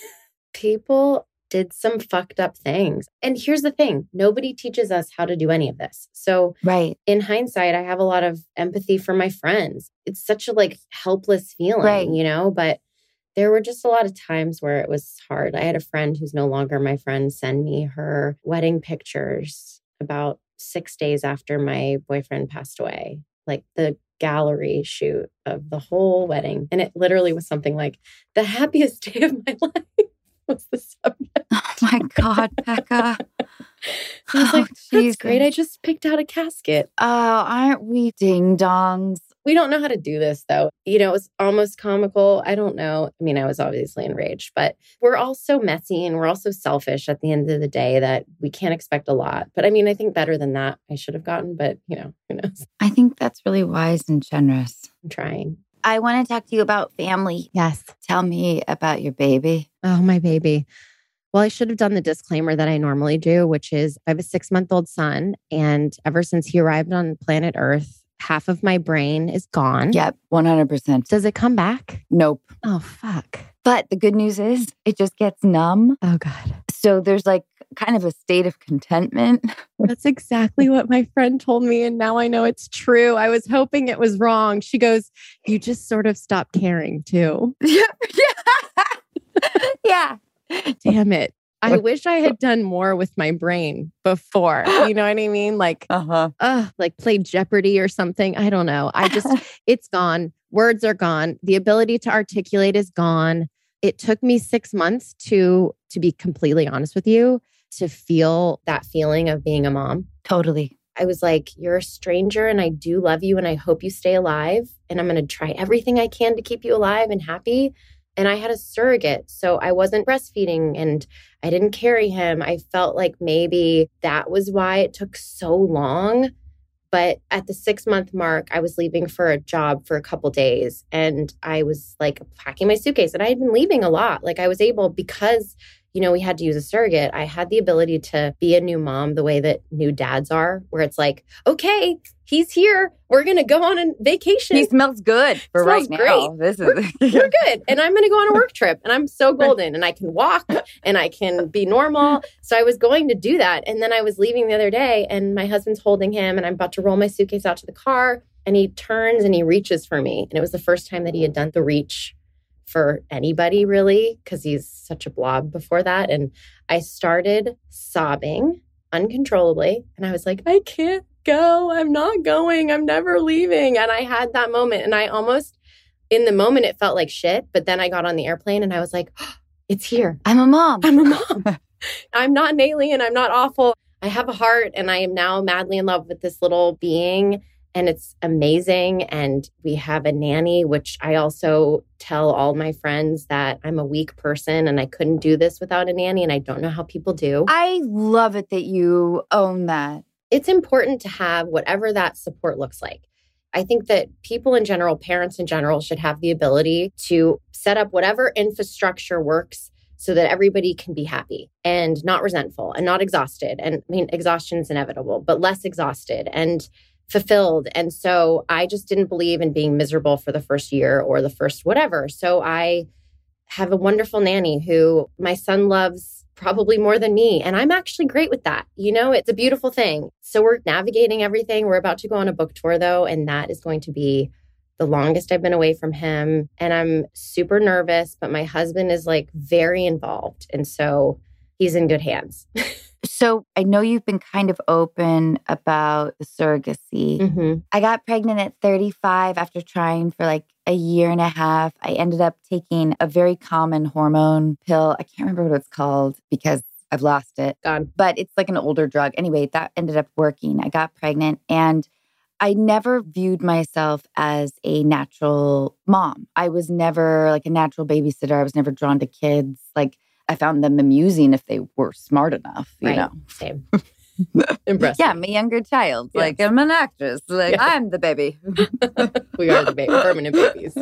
People did some fucked up things. And here's the thing. Nobody teaches us how to do any of this. So right. In hindsight, I have a lot of empathy for my friends. It's such a helpless feeling, but there were just a lot of times where it was hard. I had a friend who's no longer my friend send me her wedding pictures about 6 days after my boyfriend passed away, the gallery shoot of the whole wedding. And it literally was something the happiest day of my life was the subject. Oh my God, Becca. I was that's great. I just picked out a casket. Oh, aren't we ding dongs? We don't know how to do this, though. It was almost comical. I don't know. I mean, I was obviously enraged, but we're all so messy and we're all so selfish at the end of the day that we can't expect a lot. But I mean, I think better than that I should have gotten, but who knows? I think that's really wise and generous. I'm trying. I want to talk to you about family. Yes. Tell me about your baby. Oh, my baby. Well, I should have done the disclaimer that I normally do, which is I have a 6-month-old son. And ever since he arrived on planet Earth, half of my brain is gone. Yep, 100%. Does it come back? Nope. Oh, fuck. But the good news is it just gets numb. Oh, God. So there's like kind of a state of contentment. That's exactly what my friend told me. And now I know it's true. I was hoping it was wrong. She goes, you just sort of stopped caring too. Yeah. Damn it. I wish I had done more with my brain before. You know what I mean? Like, like played Jeopardy or something. I don't know. It's gone. Words are gone. The ability to articulate is gone. It took me 6 months to be completely honest with you, to feel that feeling of being a mom. Totally. I was like, you're a stranger and I do love you and I hope you stay alive. And I'm going to try everything I can to keep you alive and happy. And I had a surrogate, so I wasn't breastfeeding and I didn't carry him. I felt like maybe that was why it took so long. But at the 6-month mark, I was leaving for a job for a couple days and I was like packing my suitcase, and I had been leaving a lot. Like I was able, because, you know, we had to use a surrogate, I had the ability to be a new mom the way that new dads are, where it's like, okay, he's here. We're going to go on a vacation. He smells good for right now. Great. We're good. And I'm going to go on a work trip and I'm so golden and I can walk and I can be normal. So I was going to do that. And then I was leaving the other day and my husband's holding him and I'm about to roll my suitcase out to the car and he turns and he reaches for me. And it was the first time that he had done the reach for anybody really, because he's such a blob before that. And I started sobbing uncontrollably. And I was like, I can't go. I'm not going. I'm never leaving. And I had that moment. And I almost, in the moment, it felt like shit. But then I got on the airplane and I was like, oh, it's here. I'm a mom. I'm a mom. I'm not an alien. I'm not awful. I have a heart. And I am now madly in love with this little being. And it's amazing. And we have a nanny, which I also tell all my friends that I'm a weak person and I couldn't do this without a nanny. And I don't know how people do. I love it that you own that. It's important to have whatever that support looks like. I think that people in general, parents in general, should have the ability to set up whatever infrastructure works so that everybody can be happy and not resentful and not exhausted. And I mean, exhaustion is inevitable, but less exhausted and fulfilled. And so I just didn't believe in being miserable for the first year or the first whatever. So I have a wonderful nanny who my son loves probably more than me. And I'm actually great with that. You know, it's a beautiful thing. So we're navigating everything. We're about to go on a book tour though. And that is going to be the longest I've been away from him. And I'm super nervous, but my husband is like very involved. And so he's in good hands. So I know you've been kind of open about the surrogacy. Mm-hmm. I got pregnant at 35 after trying for like a year and a half. I ended up taking a very common hormone pill. I can't remember what it's called because I've lost it. Gone. But it's like an older drug. Anyway, that ended up working. I got pregnant and I never viewed myself as a natural mom. I was never like a natural babysitter. I was never drawn to kids. Like I found them amusing if they were smart enough, you know. Same. Impressive. Yeah, I'm a younger child. Yes. Like I'm an actress. Like I'm the baby. We are the permanent babies.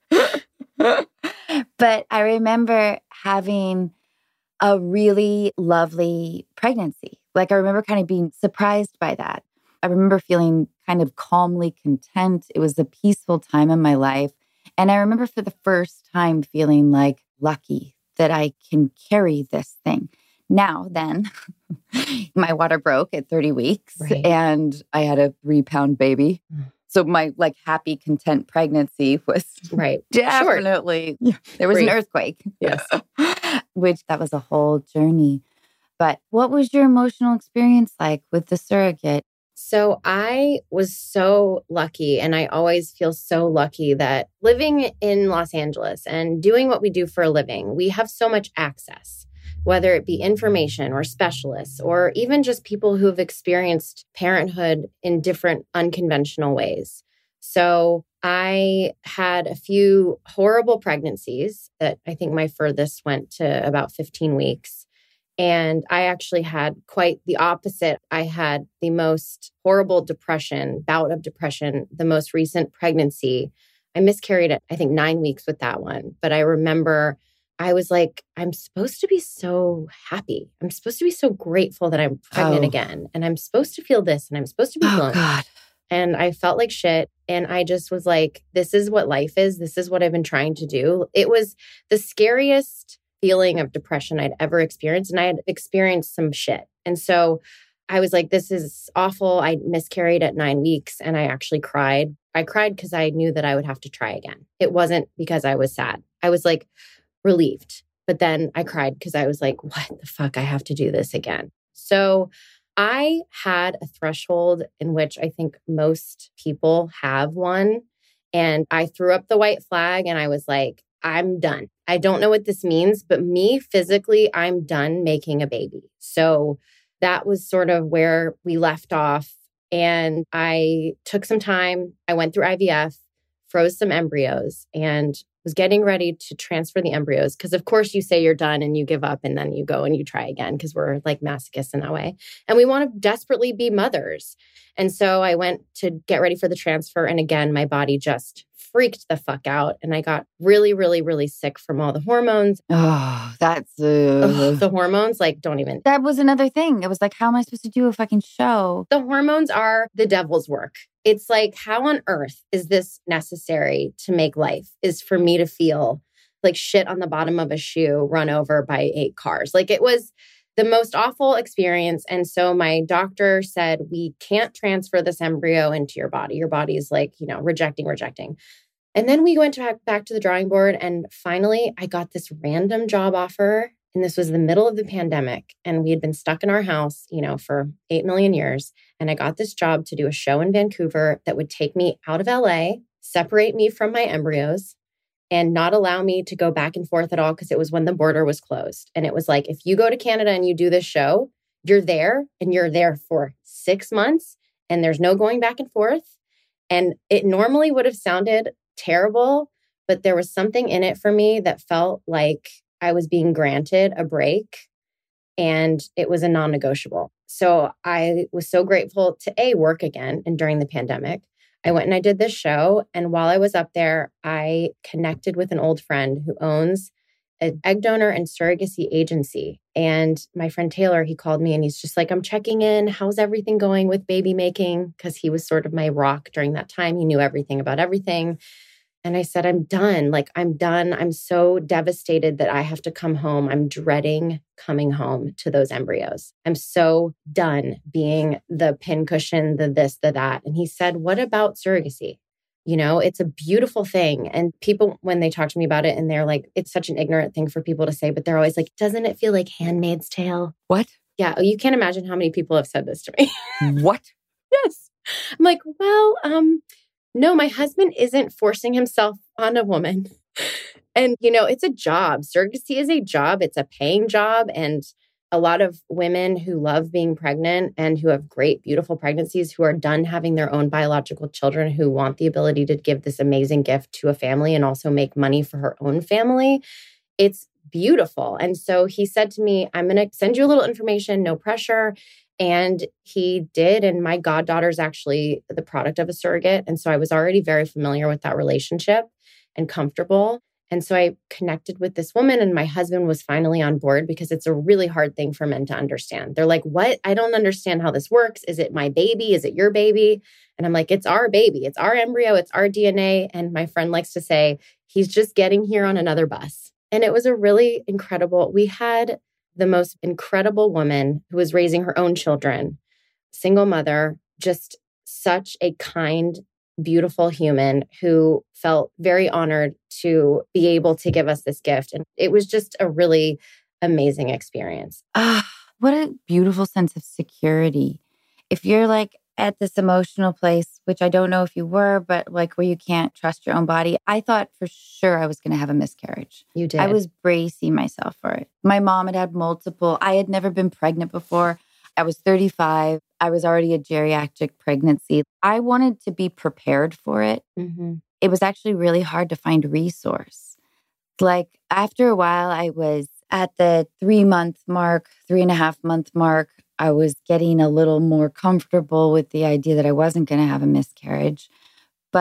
But I remember having a really lovely pregnancy. Like I remember kind of being surprised by that. I remember feeling kind of calmly content. It was a peaceful time in my life. And I remember for the first time feeling like lucky that I can carry this thing. Now then, my water broke at 30 weeks and I had a 3-pound baby. So my like happy, content pregnancy was definitely, there was an earthquake. Yes. Which that was a whole journey. But what was your emotional experience like with the surrogate? So I was so lucky, and I always feel so lucky that living in Los Angeles and doing what we do for a living, we have so much access, whether it be information or specialists or even just people who have experienced parenthood in different unconventional ways. So I had a few horrible pregnancies that I think my furthest went to about 15 weeks. And I actually had quite the opposite. I had the most horrible bout of depression, the most recent pregnancy. I miscarried at, I think, 9 weeks with that one. But I remember I was like, I'm supposed to be so happy. I'm supposed to be so grateful that I'm pregnant again. And I'm supposed to feel this and I'm supposed to be blown. God. And I felt like shit. And I just was like, this is what life is. This is what I've been trying to do. It was the scariest feeling of depression I'd ever experienced. And I had experienced some shit. And so I was like, this is awful. I miscarried at 9 weeks and I actually cried. I cried because I knew that I would have to try again. It wasn't because I was sad. I was like relieved. But then I cried because I was like, what the fuck? I have to do this again. So I had a threshold in which I think most people have one. And I threw up the white flag and I was like, I'm done. I don't know what this means, but me physically, I'm done making a baby. So that was sort of where we left off. And I took some time. I went through IVF, froze some embryos, and was getting ready to transfer the embryos. Because of course you say you're done and you give up and then you go and you try again because we're like masochists in that way. And we want to desperately be mothers. And so I went to get ready for the transfer. And again, my body just freaked the fuck out. And I got really, really, really sick from all the hormones. Oh, that's... The hormones, like, don't even... That was another thing. It was like, how am I supposed to do a fucking show? The hormones are the devil's work. It's like, how on earth is this necessary to make life? Is for me to feel like shit on the bottom of a shoe run over by 8 cars. Like, it was the most awful experience. And so my doctor said, we can't transfer this embryo into your body. Your body is like, rejecting. And then we went back to the drawing board. And finally, I got this random job offer. And this was the middle of the pandemic. And we had been stuck in our house, for 8 million years. And I got this job to do a show in Vancouver that would take me out of LA, separate me from my embryos, and not allow me to go back and forth at all because it was when the border was closed. And it was like, if you go to Canada and you do this show, you're there and you're there for 6 months and there's no going back and forth. And it normally would have sounded terrible, but there was something in it for me that felt like I was being granted a break and it was a non-negotiable. So I was so grateful to work again. And during the pandemic, I went and I did this show. And while I was up there, I connected with an old friend who owns an egg donor and surrogacy agency. And my friend Taylor, he called me and he's just like, I'm checking in. How's everything going with baby making? Because he was sort of my rock during that time. He knew everything about everything. And I said, I'm done. Like, I'm done. I'm so devastated that I have to come home. I'm dreading coming home to those embryos. I'm so done being the pincushion, the this, the that. And he said, what about surrogacy? It's a beautiful thing. And people, when they talk to me about it, and they're like, it's such an ignorant thing for people to say, but they're always like, doesn't it feel like Handmaid's Tale? What? Yeah. You can't imagine how many people have said this to me. What? Yes. I'm like, well, no, my husband isn't forcing himself on a woman. And, it's a job. Surrogacy is a job. It's a paying job. And a lot of women who love being pregnant and who have great, beautiful pregnancies, who are done having their own biological children, who want the ability to give this amazing gift to a family and also make money for her own family. It's beautiful. And so he said to me, I'm going to send you a little information, no pressure. And he did. And my goddaughter's actually the product of a surrogate. And so I was already very familiar with that relationship and comfortable. And so I connected with this woman and my husband was finally on board because it's a really hard thing for men to understand. They're like, what? I don't understand how this works. Is it my baby? Is it your baby? And I'm like, it's our baby. It's our embryo. It's our DNA. And my friend likes to say, he's just getting here on another bus. And it was a really incredible, we had the most incredible woman who was raising her own children, single mother, just such a kind, beautiful human who felt very honored to be able to give us this gift. And it was just a really amazing experience. What a beautiful sense of security. If you're like at this emotional place, which I don't know if you were, but like where you can't trust your own body, I thought for sure I was going to have a miscarriage. You did. I was bracing myself for it. My mom had multiple. I had never been pregnant before. I was 35. I was already a geriatric pregnancy. I wanted to be prepared for it. Mm-hmm. It was actually really hard to find resource. Like after a while, I was at the 3-month mark, 3.5-month mark. I was getting a little more comfortable with the idea that I wasn't going to have a miscarriage. But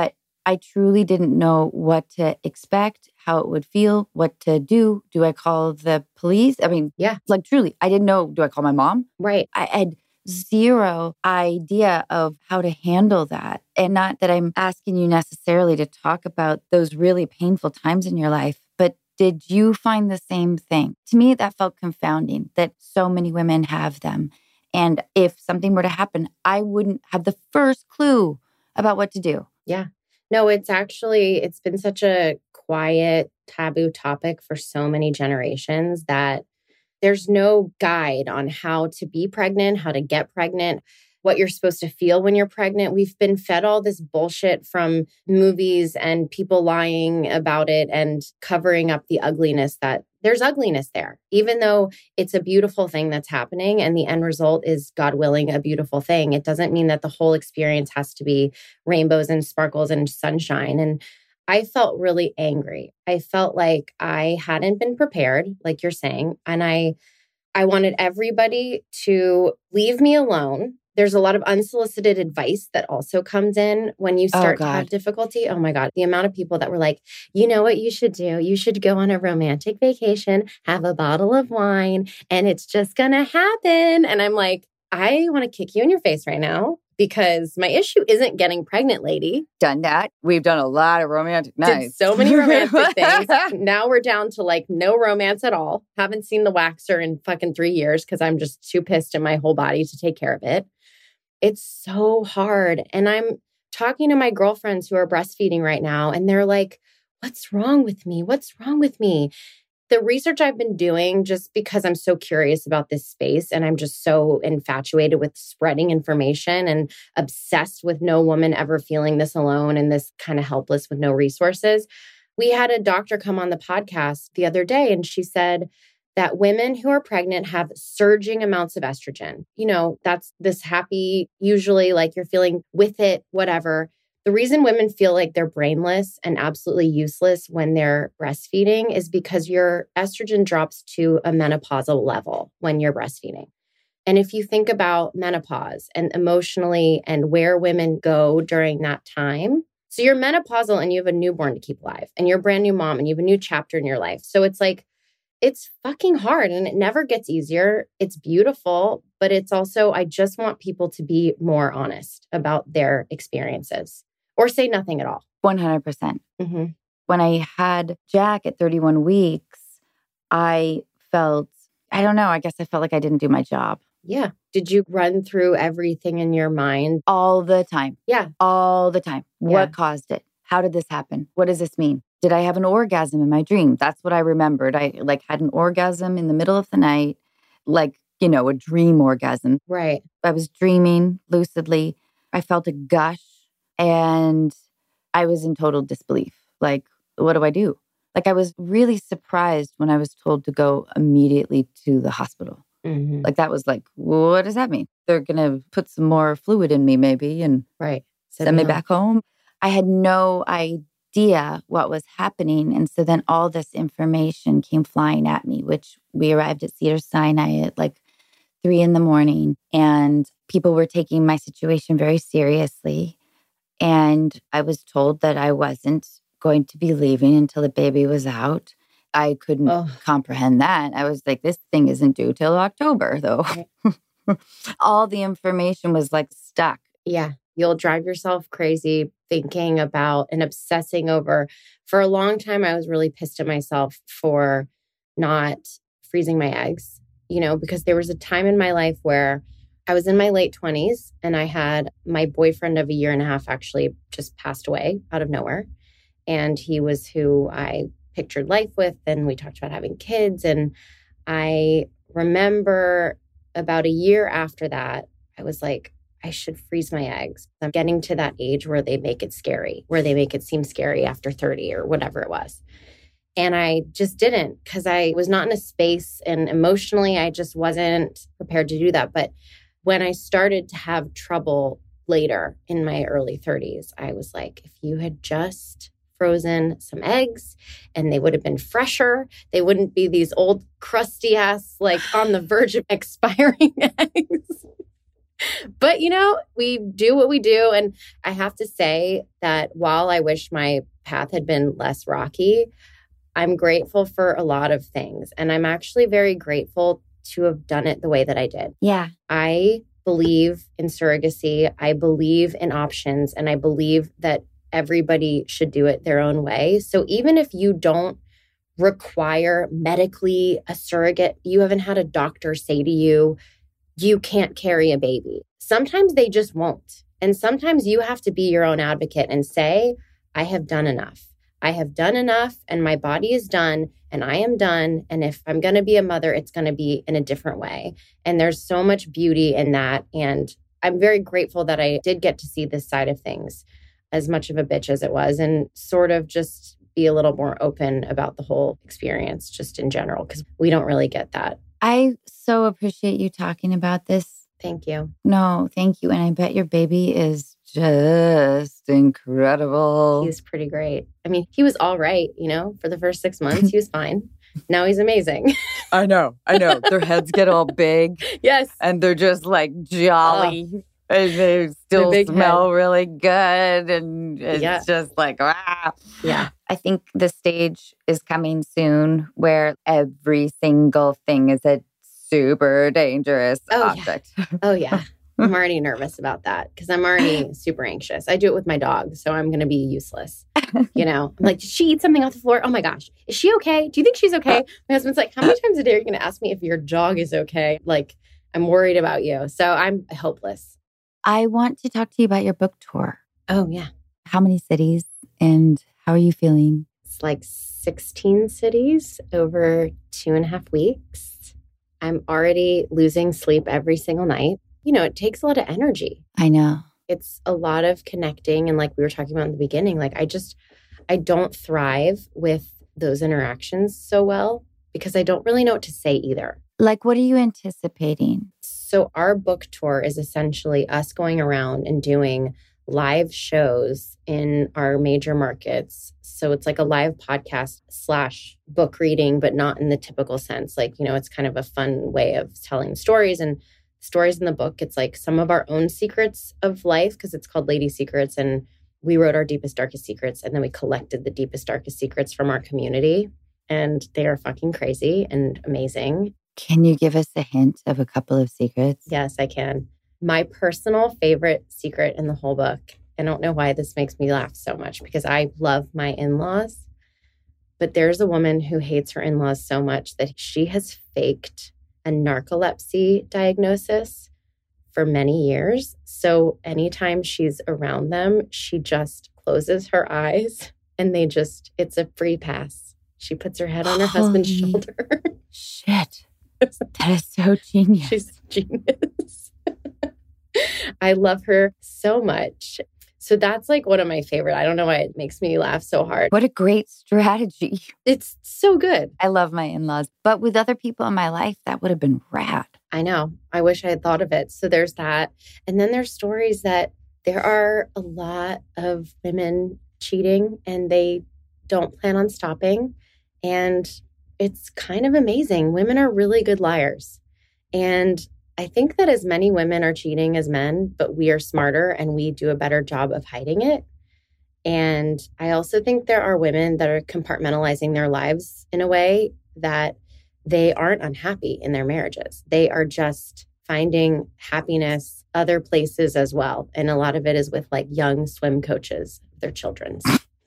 I truly didn't know what to expect, how it would feel, what to do. Do I call the police? I mean, Yeah. like truly, I didn't know. Do I call my mom? Right. I had zero idea of how to handle that. And not that I'm asking you necessarily to talk about those really painful times in your life, but did you find the same thing? To me, that felt confounding that so many women have them. And if something were to happen, I wouldn't have the first clue about what to do. Yeah. No, it's been such a quiet, taboo topic for so many generations that there's no guide on how to be pregnant, how to get pregnant, what you're supposed to feel when you're pregnant. We've been fed all this bullshit from movies and people lying about it and covering up the ugliness that there's ugliness there, even though it's a beautiful thing that's happening and the end result is, God willing, a beautiful thing. It doesn't mean that the whole experience has to be rainbows and sparkles and sunshine. And I felt really angry. I felt like I hadn't been prepared, like you're saying, and I wanted everybody to leave me alone. There's a lot of unsolicited advice that also comes in when you start to have difficulty. Oh my God. The amount of people that were like, you know what you should do? You should go on a romantic vacation, have a bottle of wine, and it's just going to happen. And I'm like, I want to kick you in your face right now because my issue isn't getting pregnant, lady. Done that. We've done a lot of romantic nights. Did so many romantic things. Now we're down to like no romance at all. Haven't seen the waxer in fucking 3 years because I'm just too pissed in my whole body to take care of it. It's so hard. And I'm talking to my girlfriends who are breastfeeding right now, and they're like, what's wrong with me? What's wrong with me? The research I've been doing, just because I'm so curious about this space and I'm just so infatuated with spreading information and obsessed with no woman ever feeling this alone and this kind of helpless with no resources. We had a doctor come on the podcast the other day, and she said that women who are pregnant have surging amounts of estrogen. You know, that's this happy, usually like you're feeling with it, whatever. The reason women feel like they're brainless and absolutely useless when they're breastfeeding is because your estrogen drops to a menopausal level when you're breastfeeding. And if you think about menopause and emotionally and where women go during that time, so you're menopausal and you have a newborn to keep alive and you're a brand new mom and you have a new chapter in your life. So it's like, it's fucking hard and it never gets easier. It's beautiful, but it's also, I just want people to be more honest about their experiences or say nothing at all. 100%. Mm-hmm. When I had Jack at 31 weeks, I felt, I don't know, I guess I felt like I didn't do my job. Yeah. Did you run through everything in your mind? All the time. Yeah. All the time. Yeah. What caused it? How did this happen? What does this mean? Did I have an orgasm in my dream? That's what I remembered. I had an orgasm in the middle of the night, like, you know, a dream orgasm. Right. I was dreaming lucidly. I felt a gush and I was in total disbelief. Like, what do I do? Like, I was really surprised when I was told to go immediately to the hospital. Mm-hmm. Like, that was like, what does that mean? They're going to put some more fluid in me maybe and send me back home. I had no idea what was happening. And so then all this information came flying at me, which we arrived at Cedars-Sinai at like 3 a.m. And people were taking my situation very seriously. And I was told that I wasn't going to be leaving until the baby was out. I couldn't comprehend that. I was like, this thing isn't due till October, though. All the information was like stuck. Yeah. You'll drive yourself crazy thinking about and obsessing over. For a long time, I was really pissed at myself for not freezing my eggs, you know, because there was a time in my life where I was in my late 20s and I had my boyfriend of a year and a half actually just passed away out of nowhere. And he was who I pictured life with. And we talked about having kids. And I remember about a year after that, I was like, I should freeze my eggs. I'm getting to that age where they make it scary, where they make it seem scary after 30 or whatever it was. And I just didn't because I was not in a space and emotionally, I just wasn't prepared to do that. But when I started to have trouble later in my early 30s, I was like, if you had just frozen some eggs and they would have been fresher, they wouldn't be these old crusty ass, like on the verge of expiring eggs. But, we do what we do. And I have to say that while I wish my path had been less rocky, I'm grateful for a lot of things. And I'm actually very grateful to have done it the way that I did. Yeah. I believe in surrogacy. I believe in options. And I believe that everybody should do it their own way. So even if you don't require medically a surrogate, you haven't had a doctor say to you, you can't carry a baby. Sometimes they just won't. And sometimes you have to be your own advocate and say, I have done enough. I have done enough and my body is done and I am done. And if I'm going to be a mother, it's going to be in a different way. And there's so much beauty in that. And I'm very grateful that I did get to see this side of things, as much of a bitch as it was, and sort of just be a little more open about the whole experience just in general, because we don't really get that. I so appreciate you talking about this. Thank you. No, thank you. And I bet your baby is just incredible. He's pretty great. I mean, he was all right, for the first 6 months, he was fine. Now he's amazing. I know. Their heads get all big. Yes. And they're just like jolly. Oh. And they still smell really good. And it's just like, ah. Yeah. I think the stage is coming soon where every single thing is a super dangerous object. Yeah. Oh, yeah. I'm already nervous about that because I'm already super anxious. I do it with my dog, so I'm going to be useless. I'm like, did she eat something off the floor? Oh my gosh. Is she okay? Do you think she's okay? My husband's like, how many times a day are you going to ask me if your dog is okay? Like, I'm worried about you. So I'm hopeless. I want to talk to you about your book tour. Oh, yeah. How many cities and how are you feeling? It's like 16 cities over 2.5 weeks. I'm already losing sleep every single night. It takes a lot of energy. I know. It's a lot of connecting. And like we were talking about in the beginning, like I don't thrive with those interactions so well because I don't really know what to say either. Like, what are you anticipating? So our book tour is essentially us going around and doing live shows in our major markets. So it's like a live podcast / book reading, but not in the typical sense. Like, it's kind of a fun way of telling stories. And stories in the book, it's like some of our own secrets of life because it's called Lady Secrets. And we wrote our deepest, darkest secrets. And then we collected the deepest, darkest secrets from our community. And they are fucking crazy and amazing. Can you give us a hint of a couple of secrets? Yes, I can. My personal favorite secret in the whole book, I don't know why this makes me laugh so much because I love my in-laws, but there's a woman who hates her in-laws so much that she has faked a narcolepsy diagnosis for many years. So anytime she's around them, she just closes her eyes and it's a free pass. She puts her head on her husband's shoulder. Shit. That is so genius. She's genius. I love her so much. So that's like one of my favorite. I don't know why it makes me laugh so hard. What a great strategy. It's so good. I love my in-laws, but with other people in my life, that would have been rad. I know. I wish I had thought of it. So there's that. And then there's stories that there are a lot of women cheating and they don't plan on stopping. And it's kind of amazing. Women are really good liars. And I think that as many women are cheating as men, but we are smarter and we do a better job of hiding it. And I also think there are women that are compartmentalizing their lives in a way that they aren't unhappy in their marriages. They are just finding happiness other places as well. And a lot of it is with like young swim coaches, their children's.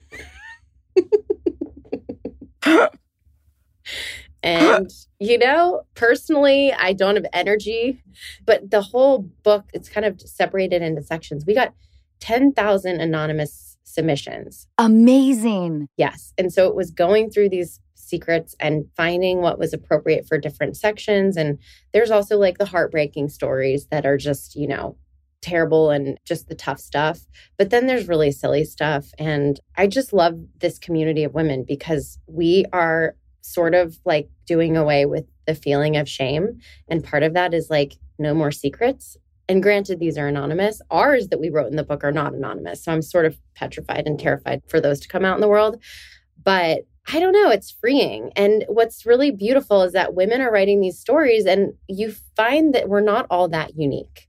And, personally, I don't have energy, but the whole book, it's kind of separated into sections. We got 10,000 anonymous submissions. Amazing. Yes. And so it was going through these secrets and finding what was appropriate for different sections. And there's also like the heartbreaking stories that are just, terrible and just the tough stuff. But then there's really silly stuff. And I just love this community of women because we are sort of like doing away with the feeling of shame. And part of that is like no more secrets. And granted, these are anonymous. Ours that we wrote in the book are not anonymous. So I'm sort of petrified and terrified for those to come out in the world. But I don't know, it's freeing. And what's really beautiful is that women are writing these stories and you find that we're not all that unique.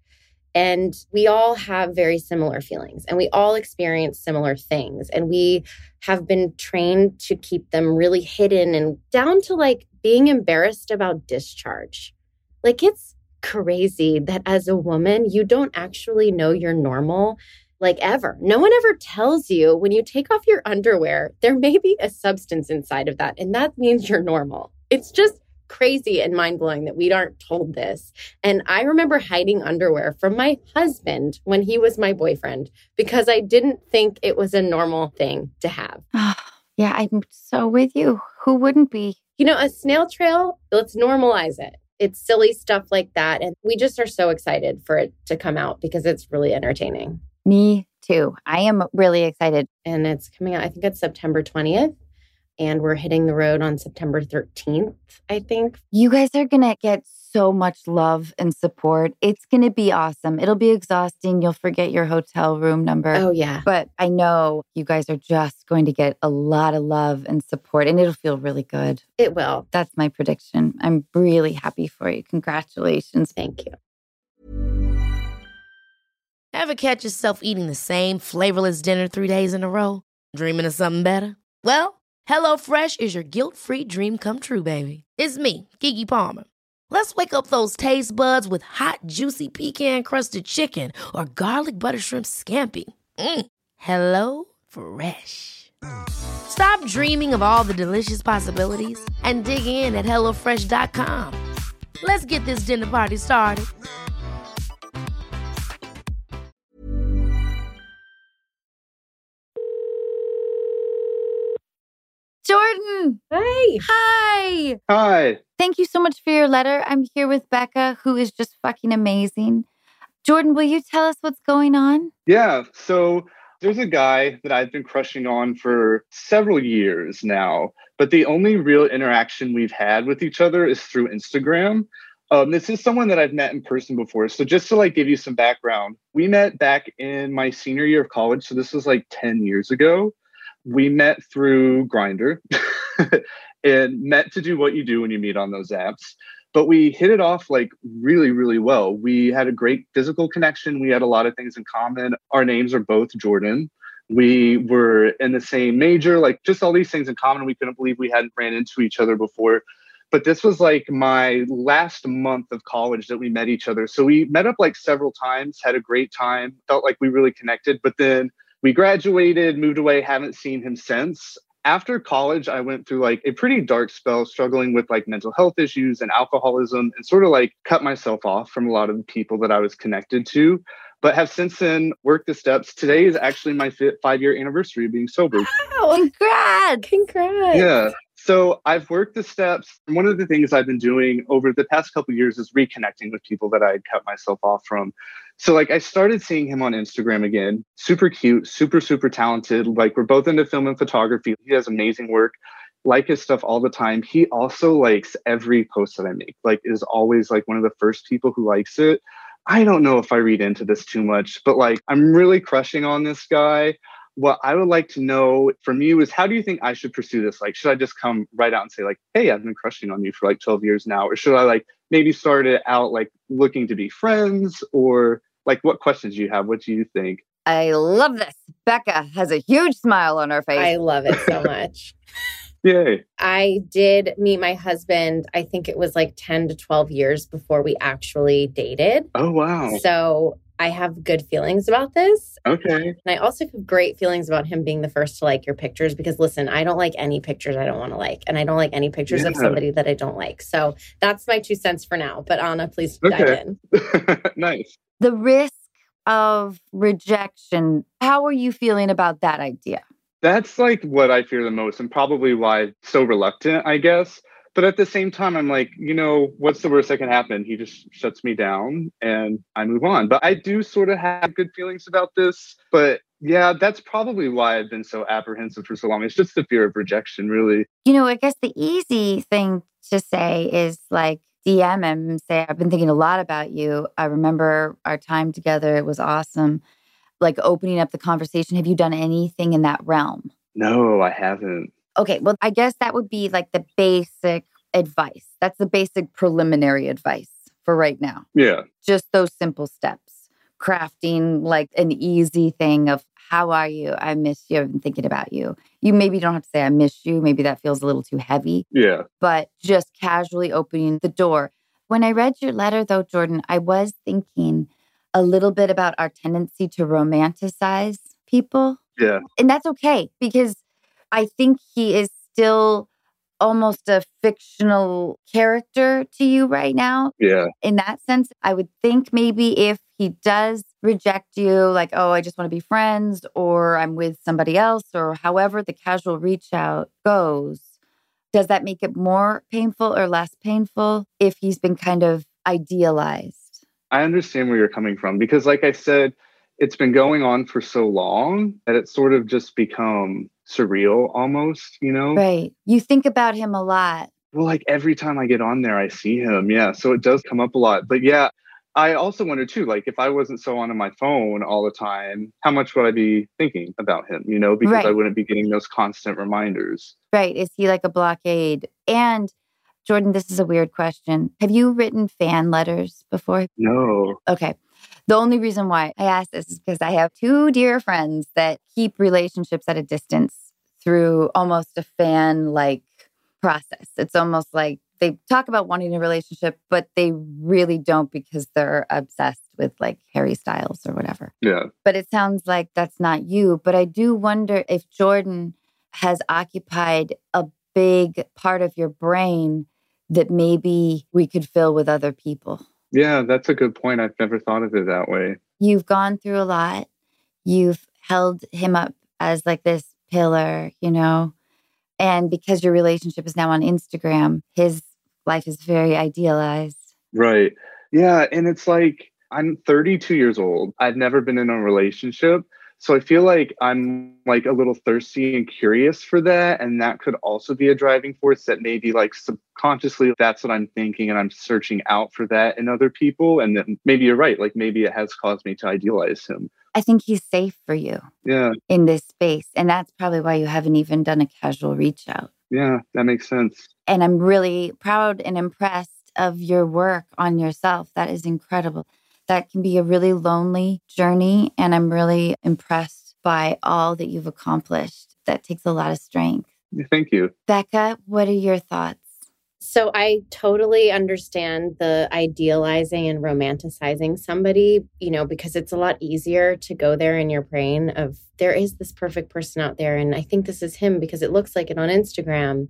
And we all have very similar feelings and we all experience similar things. And we have been trained to keep them really hidden and down to like being embarrassed about discharge. Like it's crazy that as a woman, you don't actually know you're normal, like ever. No one ever tells you when you take off your underwear, there may be a substance inside of that. And that means you're normal. It's just crazy and mind-blowing that we aren't told this. And I remember hiding underwear from my husband when he was my boyfriend because I didn't think it was a normal thing to have. Yeah, I'm so with you. Who wouldn't be? You know, a snail trail, let's normalize it. It's silly stuff like that. And we just are so excited for it to come out because it's really entertaining. Me too. I am really excited. And it's coming out, I think it's September 20th. And we're hitting the road on September 13th, I think. You guys are going to get so much love and support. It's going to be awesome. It'll be exhausting. You'll forget your hotel room number. Oh, yeah. But I know you guys are just going to get a lot of love and support, and it'll feel really good. It will. That's my prediction. I'm really happy for you. Congratulations. Thank you. Ever catch yourself eating the same flavorless dinner 3 days in a row? Dreaming of something better? Well, HelloFresh is your guilt-free dream come true, baby. It's me, Keke Palmer. Let's wake up those taste buds with hot, juicy pecan-crusted chicken or garlic butter shrimp scampi. Hello Fresh. Stop dreaming of all the delicious possibilities and dig in at HelloFresh.com. Let's get this dinner party started. Jordan! Hi. Hi! Hi. Thank you so much for your letter. I'm here with Becca, who is just fucking amazing. Jordan, will you tell us what's going on? Yeah. So there's a guy that I've been crushing on for several years now, but the only real interaction we've had with each other is through Instagram. This is someone that I've met in person before. So just to like give you some background, we met back in my senior year of college. So this was like 10 years ago. We met through Grindr and met to do what you do when you meet on those apps. But we hit it off like really, really well. We had a great physical connection. We had a lot of things in common. Our names are both Jordan. We were in the same major, like just all these things in common. We couldn't believe we hadn't ran into each other before. But this was like my last month of college that we met each other. So we met up like several times, had a great time, felt like we really connected. But then we graduated, moved away, haven't seen him since. After college, I went through like a pretty dark spell, struggling with like mental health issues and alcoholism, and sort of like cut myself off from a lot of the people that I was connected to, but have since then worked the steps. Today is actually my 5-year anniversary of being sober. Wow, congrats. Yeah. So I've worked the steps. One of the things I've been doing over the past couple of years is reconnecting with people that I had cut myself off from. So like I started seeing him on Instagram again, super cute, super, super talented. Like we're both into film and photography. He does amazing work, like his stuff all the time. He also likes every post that I make, like is always like one of the first people who likes it. I don't know if I read into this too much, but like I'm really crushing on this guy. What I would like to know from you is how do you think I should pursue this? Like, should I just come right out and say like, hey, I've been crushing on you for like 12 years now? Or should I like maybe start it out like looking to be friends? Or like, what questions do you have? What do you think? I love this. Becca has a huge smile on her face. I love it so much. Yay. I did meet my husband, I think it was like 10 to 12 years before we actually dated. Oh, wow. So I have good feelings about this. Okay. And I also have great feelings about him being the first to like your pictures because listen, I don't like any pictures I don't want to like. And I don't like any pictures of somebody that I don't like. So that's my 2 cents for now. But Anna, please dive in. Nice. The risk of rejection, how are you feeling about that idea? That's like what I fear the most and probably why I'm so reluctant, I guess. But at the same time, I'm like, you know, what's the worst that can happen? He just shuts me down and I move on. But I do sort of have good feelings about this. But yeah, that's probably why I've been so apprehensive for so long. It's just the fear of rejection, really. You know, I guess the easy thing to say is like DM him and say, I've been thinking a lot about you. I remember our time together. It was awesome. Like opening up the conversation. Have you done anything in that realm? No, I haven't. Okay, well, I guess that would be like the basic advice. That's the basic preliminary advice for right now. Yeah. Just those simple steps. crafting like an easy thing of, how are you? I miss you. I've been thinking about you. You maybe don't have to say, I miss you. Maybe that feels a little too heavy. Yeah. But just casually opening the door. When I read your letter, though, Jordan, I was thinking a little bit about our tendency to romanticize people. Yeah. And that's okay, because I think he is still almost a fictional character to you right now. Yeah. In that sense, I would think maybe if he does reject you, like, oh, I just want to be friends, or I'm with somebody else, or however the casual reach out goes, does that make it more painful or less painful if he's been kind of idealized? I understand where you're coming from because, like I said, it's been going on for so long that it's sort of just become surreal almost, you know? Right. You think about him a lot. Well, like every time I get on there, I see him. Yeah. So it does come up a lot. But yeah, I also wonder too, like if I wasn't so on my phone all the time, how much would I be thinking about him, you know, because I wouldn't be getting those constant reminders. Right. Is he like a blockade? And Jordan, this is a weird question. Have you written fan letters before? No. Okay. The only reason why I ask this is because I have two dear friends that keep relationships at a distance through almost a fan-like process. It's almost like they talk about wanting a relationship, but they really don't because they're obsessed with like Harry Styles or whatever. Yeah. But it sounds like that's not you. But I do wonder if Jordan has occupied a big part of your brain that maybe we could fill with other people. Yeah, that's a good point. I've never thought of it that way. You've gone through a lot. You've held him up as like this pillar, you know, and because your relationship is now on Instagram, his life is very idealized. Right. Yeah. And it's like, I'm 32 years old. I've never been in a relationship. So I feel like I'm like a little thirsty and curious for that. And that could also be a driving force that maybe like subconsciously that's what I'm thinking and I'm searching out for that in other people. And then maybe you're right. Like maybe it has caused me to idealize him. I think he's safe for you in this space. And that's probably why you haven't even done a casual reach out. Yeah, that makes sense. And I'm really proud and impressed of your work on yourself. That is incredible. That can be a really lonely journey. And I'm really impressed by all that you've accomplished. That takes a lot of strength. Thank you. Becca, what are your thoughts? So I totally understand the idealizing and romanticizing somebody, you know, because it's a lot easier to go there in your brain of there is this perfect person out there. And I think this is him because it looks like it on Instagram.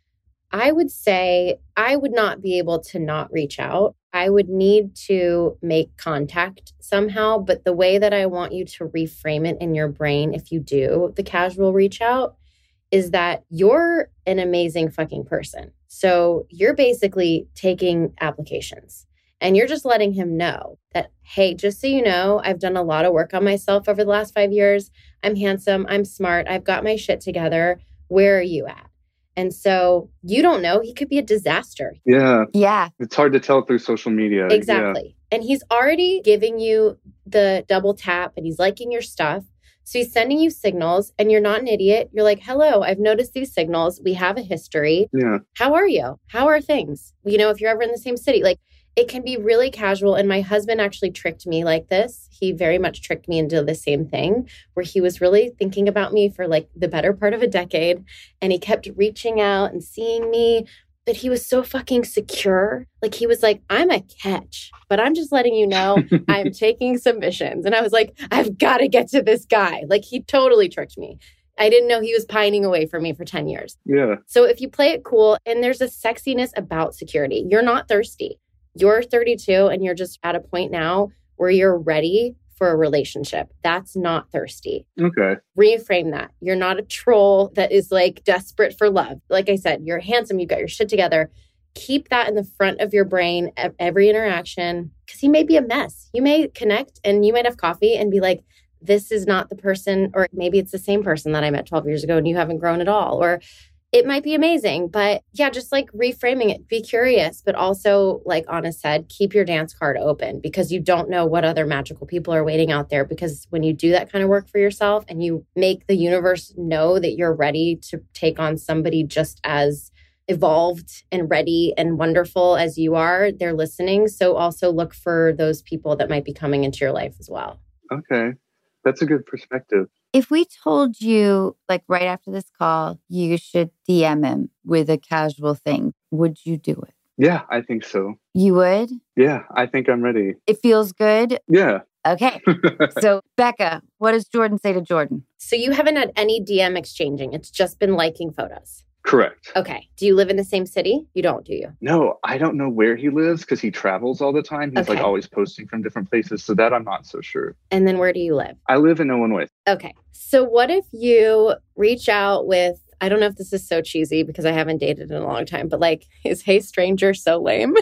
I would say I would not be able to not reach out. I would need to make contact somehow. But the way that I want you to reframe it in your brain, if you do the casual reach out, is that you're an amazing fucking person. So you're basically taking applications and you're just letting him know that, hey, just so you know, I've done a lot of work on myself over the last 5 years. I'm handsome. I'm smart. I've got my shit together. Where are you at? And so you don't know, he could be a disaster. Yeah. Yeah. It's hard to tell through social media. Exactly. Yeah. And he's already giving you the double tap and he's liking your stuff. So he's sending you signals and you're not an idiot. You're like, hello, I've noticed these signals. We have a history. Yeah. How are you? How are things? You know, if you're ever in the same city, like it can be really casual. And my husband actually tricked me like this. He very much tricked me into the same thing where he was really thinking about me for like the better part of a decade. And he kept reaching out and seeing me. But he was so fucking secure. Like he was like, I'm a catch, but I'm just letting you know I'm taking submissions. And I was like, I've got to get to this guy. Like he totally tricked me. I didn't know he was pining away from me for 10 years. Yeah. So if you play it cool and there's a sexiness about security, you're not thirsty. You're 32 and you're just at a point now where you're ready for a relationship. That's not thirsty. Okay. Reframe that. You're not a troll that is like desperate for love. Like I said, you're handsome. You've got your shit together. Keep that in the front of your brain at every interaction because he may be a mess. You may connect and you might have coffee and be like, this is not the person, or maybe it's the same person that I met 12 years ago and you haven't grown at all. Or it might be amazing, but yeah, just like reframing it, be curious, but also like Anna said, keep your dance card open because you don't know what other magical people are waiting out there. Because when you do that kind of work for yourself and you make the universe know that you're ready to take on somebody just as evolved and ready and wonderful as you are, they're listening. So also look for those people that might be coming into your life as well. Okay. That's a good perspective. If we told you, like right after this call, you should DM him with a casual thing, would you do it? Yeah, I think so. You would? Yeah, I think I'm ready. It feels good? Yeah. Okay. So, Becca, what does Jordan say to Jordan? So you haven't had any DM exchanging. It's just been liking photos. Correct. Okay. Do you live in the same city? You don't, do you? No, I don't know where he lives because he travels all the time. He's like Okay. always posting from different places. So that I'm not so sure. And then where do you live? I live in Illinois. Okay. So what if you reach out with, I don't know if this is so cheesy because I haven't dated in a long time, but like, is Hey Stranger so lame?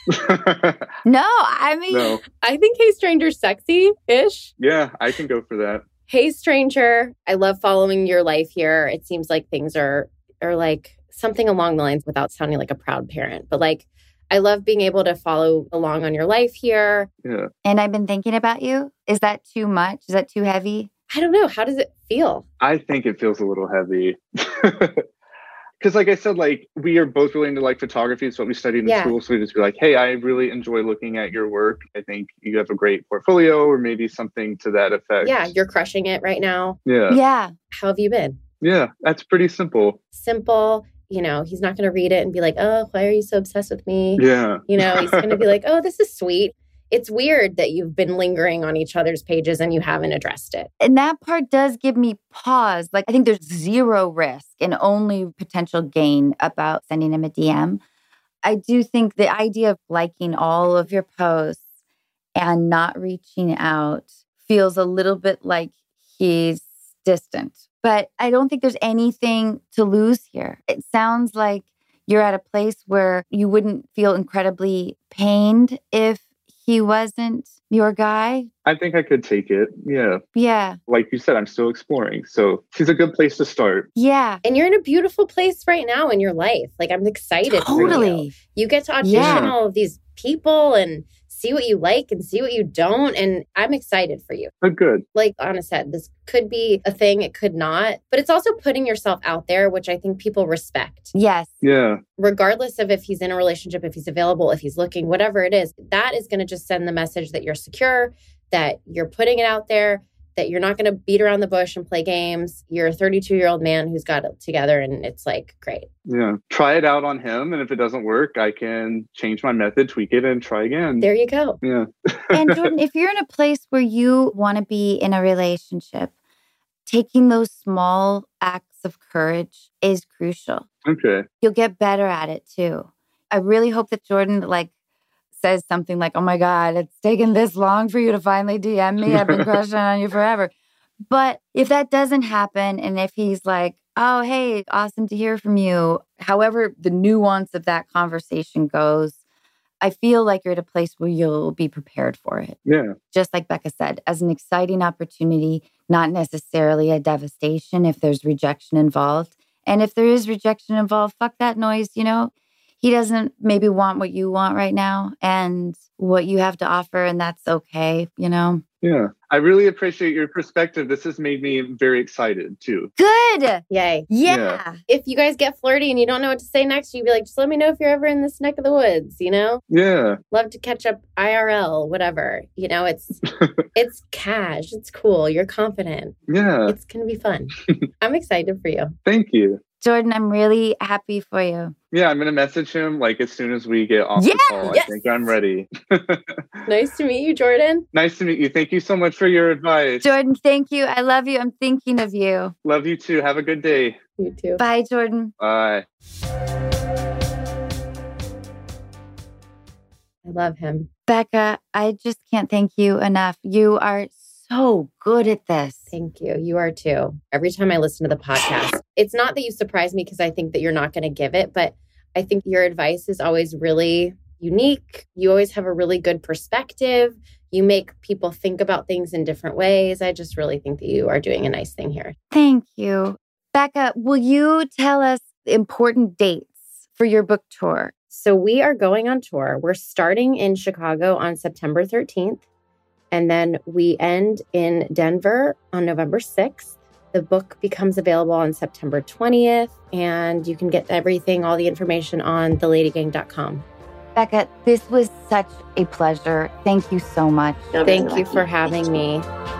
No, I mean, No. I think Hey Stranger's sexy-ish. Yeah, I can go for that. Hey Stranger, I love following your life here. It seems like things are like something along the lines without sounding like a proud parent, but like, I love being able to follow along on your life here. Yeah. and I've been thinking about you. Is that too much? Is that too heavy? I don't know. How does it feel? I think it feels a little heavy. Because like I said, like we are both really into like photography. It's what we studied in Yeah. school. So we just be like, hey, I really enjoy looking at your work. I think you have a great portfolio or maybe something to that effect. Yeah, you're crushing it right now. Yeah. Yeah. How have you been? Yeah. That's pretty simple. Simple. You know, he's not going to read it and be like, oh, why are you so obsessed with me? Yeah. You know, he's going to be like, oh, this is sweet. It's weird that you've been lingering on each other's pages and you haven't addressed it. And that part does give me pause. Like, I think there's zero risk and only potential gain about sending him a DM. I do think the idea of liking all of your posts and not reaching out feels a little bit like he's distant. But I don't think there's anything to lose here. It sounds like you're at a place where you wouldn't feel incredibly pained if he wasn't your guy. I think I could take it. Yeah. Yeah. Like you said, I'm still exploring. So he's a good place to start. Yeah. And you're in a beautiful place right now in your life. Like, I'm excited for you. Totally. You get to audition Yeah. all of these people and see what you like and see what you don't. And I'm excited for you. But good. Like Anna said, this could be a thing, it could not. But it's also putting yourself out there, which I think people respect. Yes. Yeah. Regardless of if he's in a relationship, if he's available, if he's looking, whatever it is, that is going to just send the message that you're secure, that you're putting it out there, that you're not going to beat around the bush and play games. You're a 32-year-old man who's got it together, and it's like, great. Yeah. Try it out on him. And if it doesn't work, I can change my method, tweak it, and try again. There you go. Yeah. And Jordan, if you're in a place where you want to be in a relationship, taking those small acts of courage is crucial. Okay. You'll get better at it too. I really hope that Jordan says something like, oh my God, it's taken this long for you to finally DM me. I've been crushing on you forever. But if that doesn't happen, and if he's like, oh, hey, awesome to hear from you, however the nuance of that conversation goes, I feel like you're at a place where you'll be prepared for it. Yeah. Just like Becca said, as an exciting opportunity, not necessarily a devastation if there's rejection involved. And if there is rejection involved, fuck that noise, you know? He doesn't maybe want what you want right now and what you have to offer, and that's okay, you know? Yeah. I really appreciate your perspective. This has made me very excited too. Good. Yay. Yeah. If you guys get flirty and you don't know what to say next, you'd be like, just let me know if you're ever in this neck of the woods, you know? Yeah. Love to catch up IRL, whatever. You know, it's cash. It's cool. You're confident. Yeah. It's going to be fun. I'm excited for you. Thank you. Jordan, I'm really happy for you. Yeah, I'm going to message him like as soon as we get off Yeah, the call. yes. I think I'm ready. Nice to meet you, Jordan. Nice to meet you. Thank you so much for your advice. Jordan, thank you. I love you. I'm thinking of you. Love you too. Have a good day. You too. Bye, Jordan. Bye. I love him. Becca, I just can't thank you enough. You are so good at this. Thank you. You are too. Every time I listen to the podcast, it's not that you surprise me because I think that you're not going to give it, but I think your advice is always really unique. You always have a really good perspective. You make people think about things in different ways. I just really think that you are doing a nice thing here. Thank you. Becca, will you tell us important dates for your book tour? So we are going on tour. We're starting in Chicago on September 13th. And then we end in Denver on November 6th. The book becomes available on September 20th, and you can get everything, all the information on theladygang.com. Becca, this was such a pleasure. Thank you so much. Thank you for having me.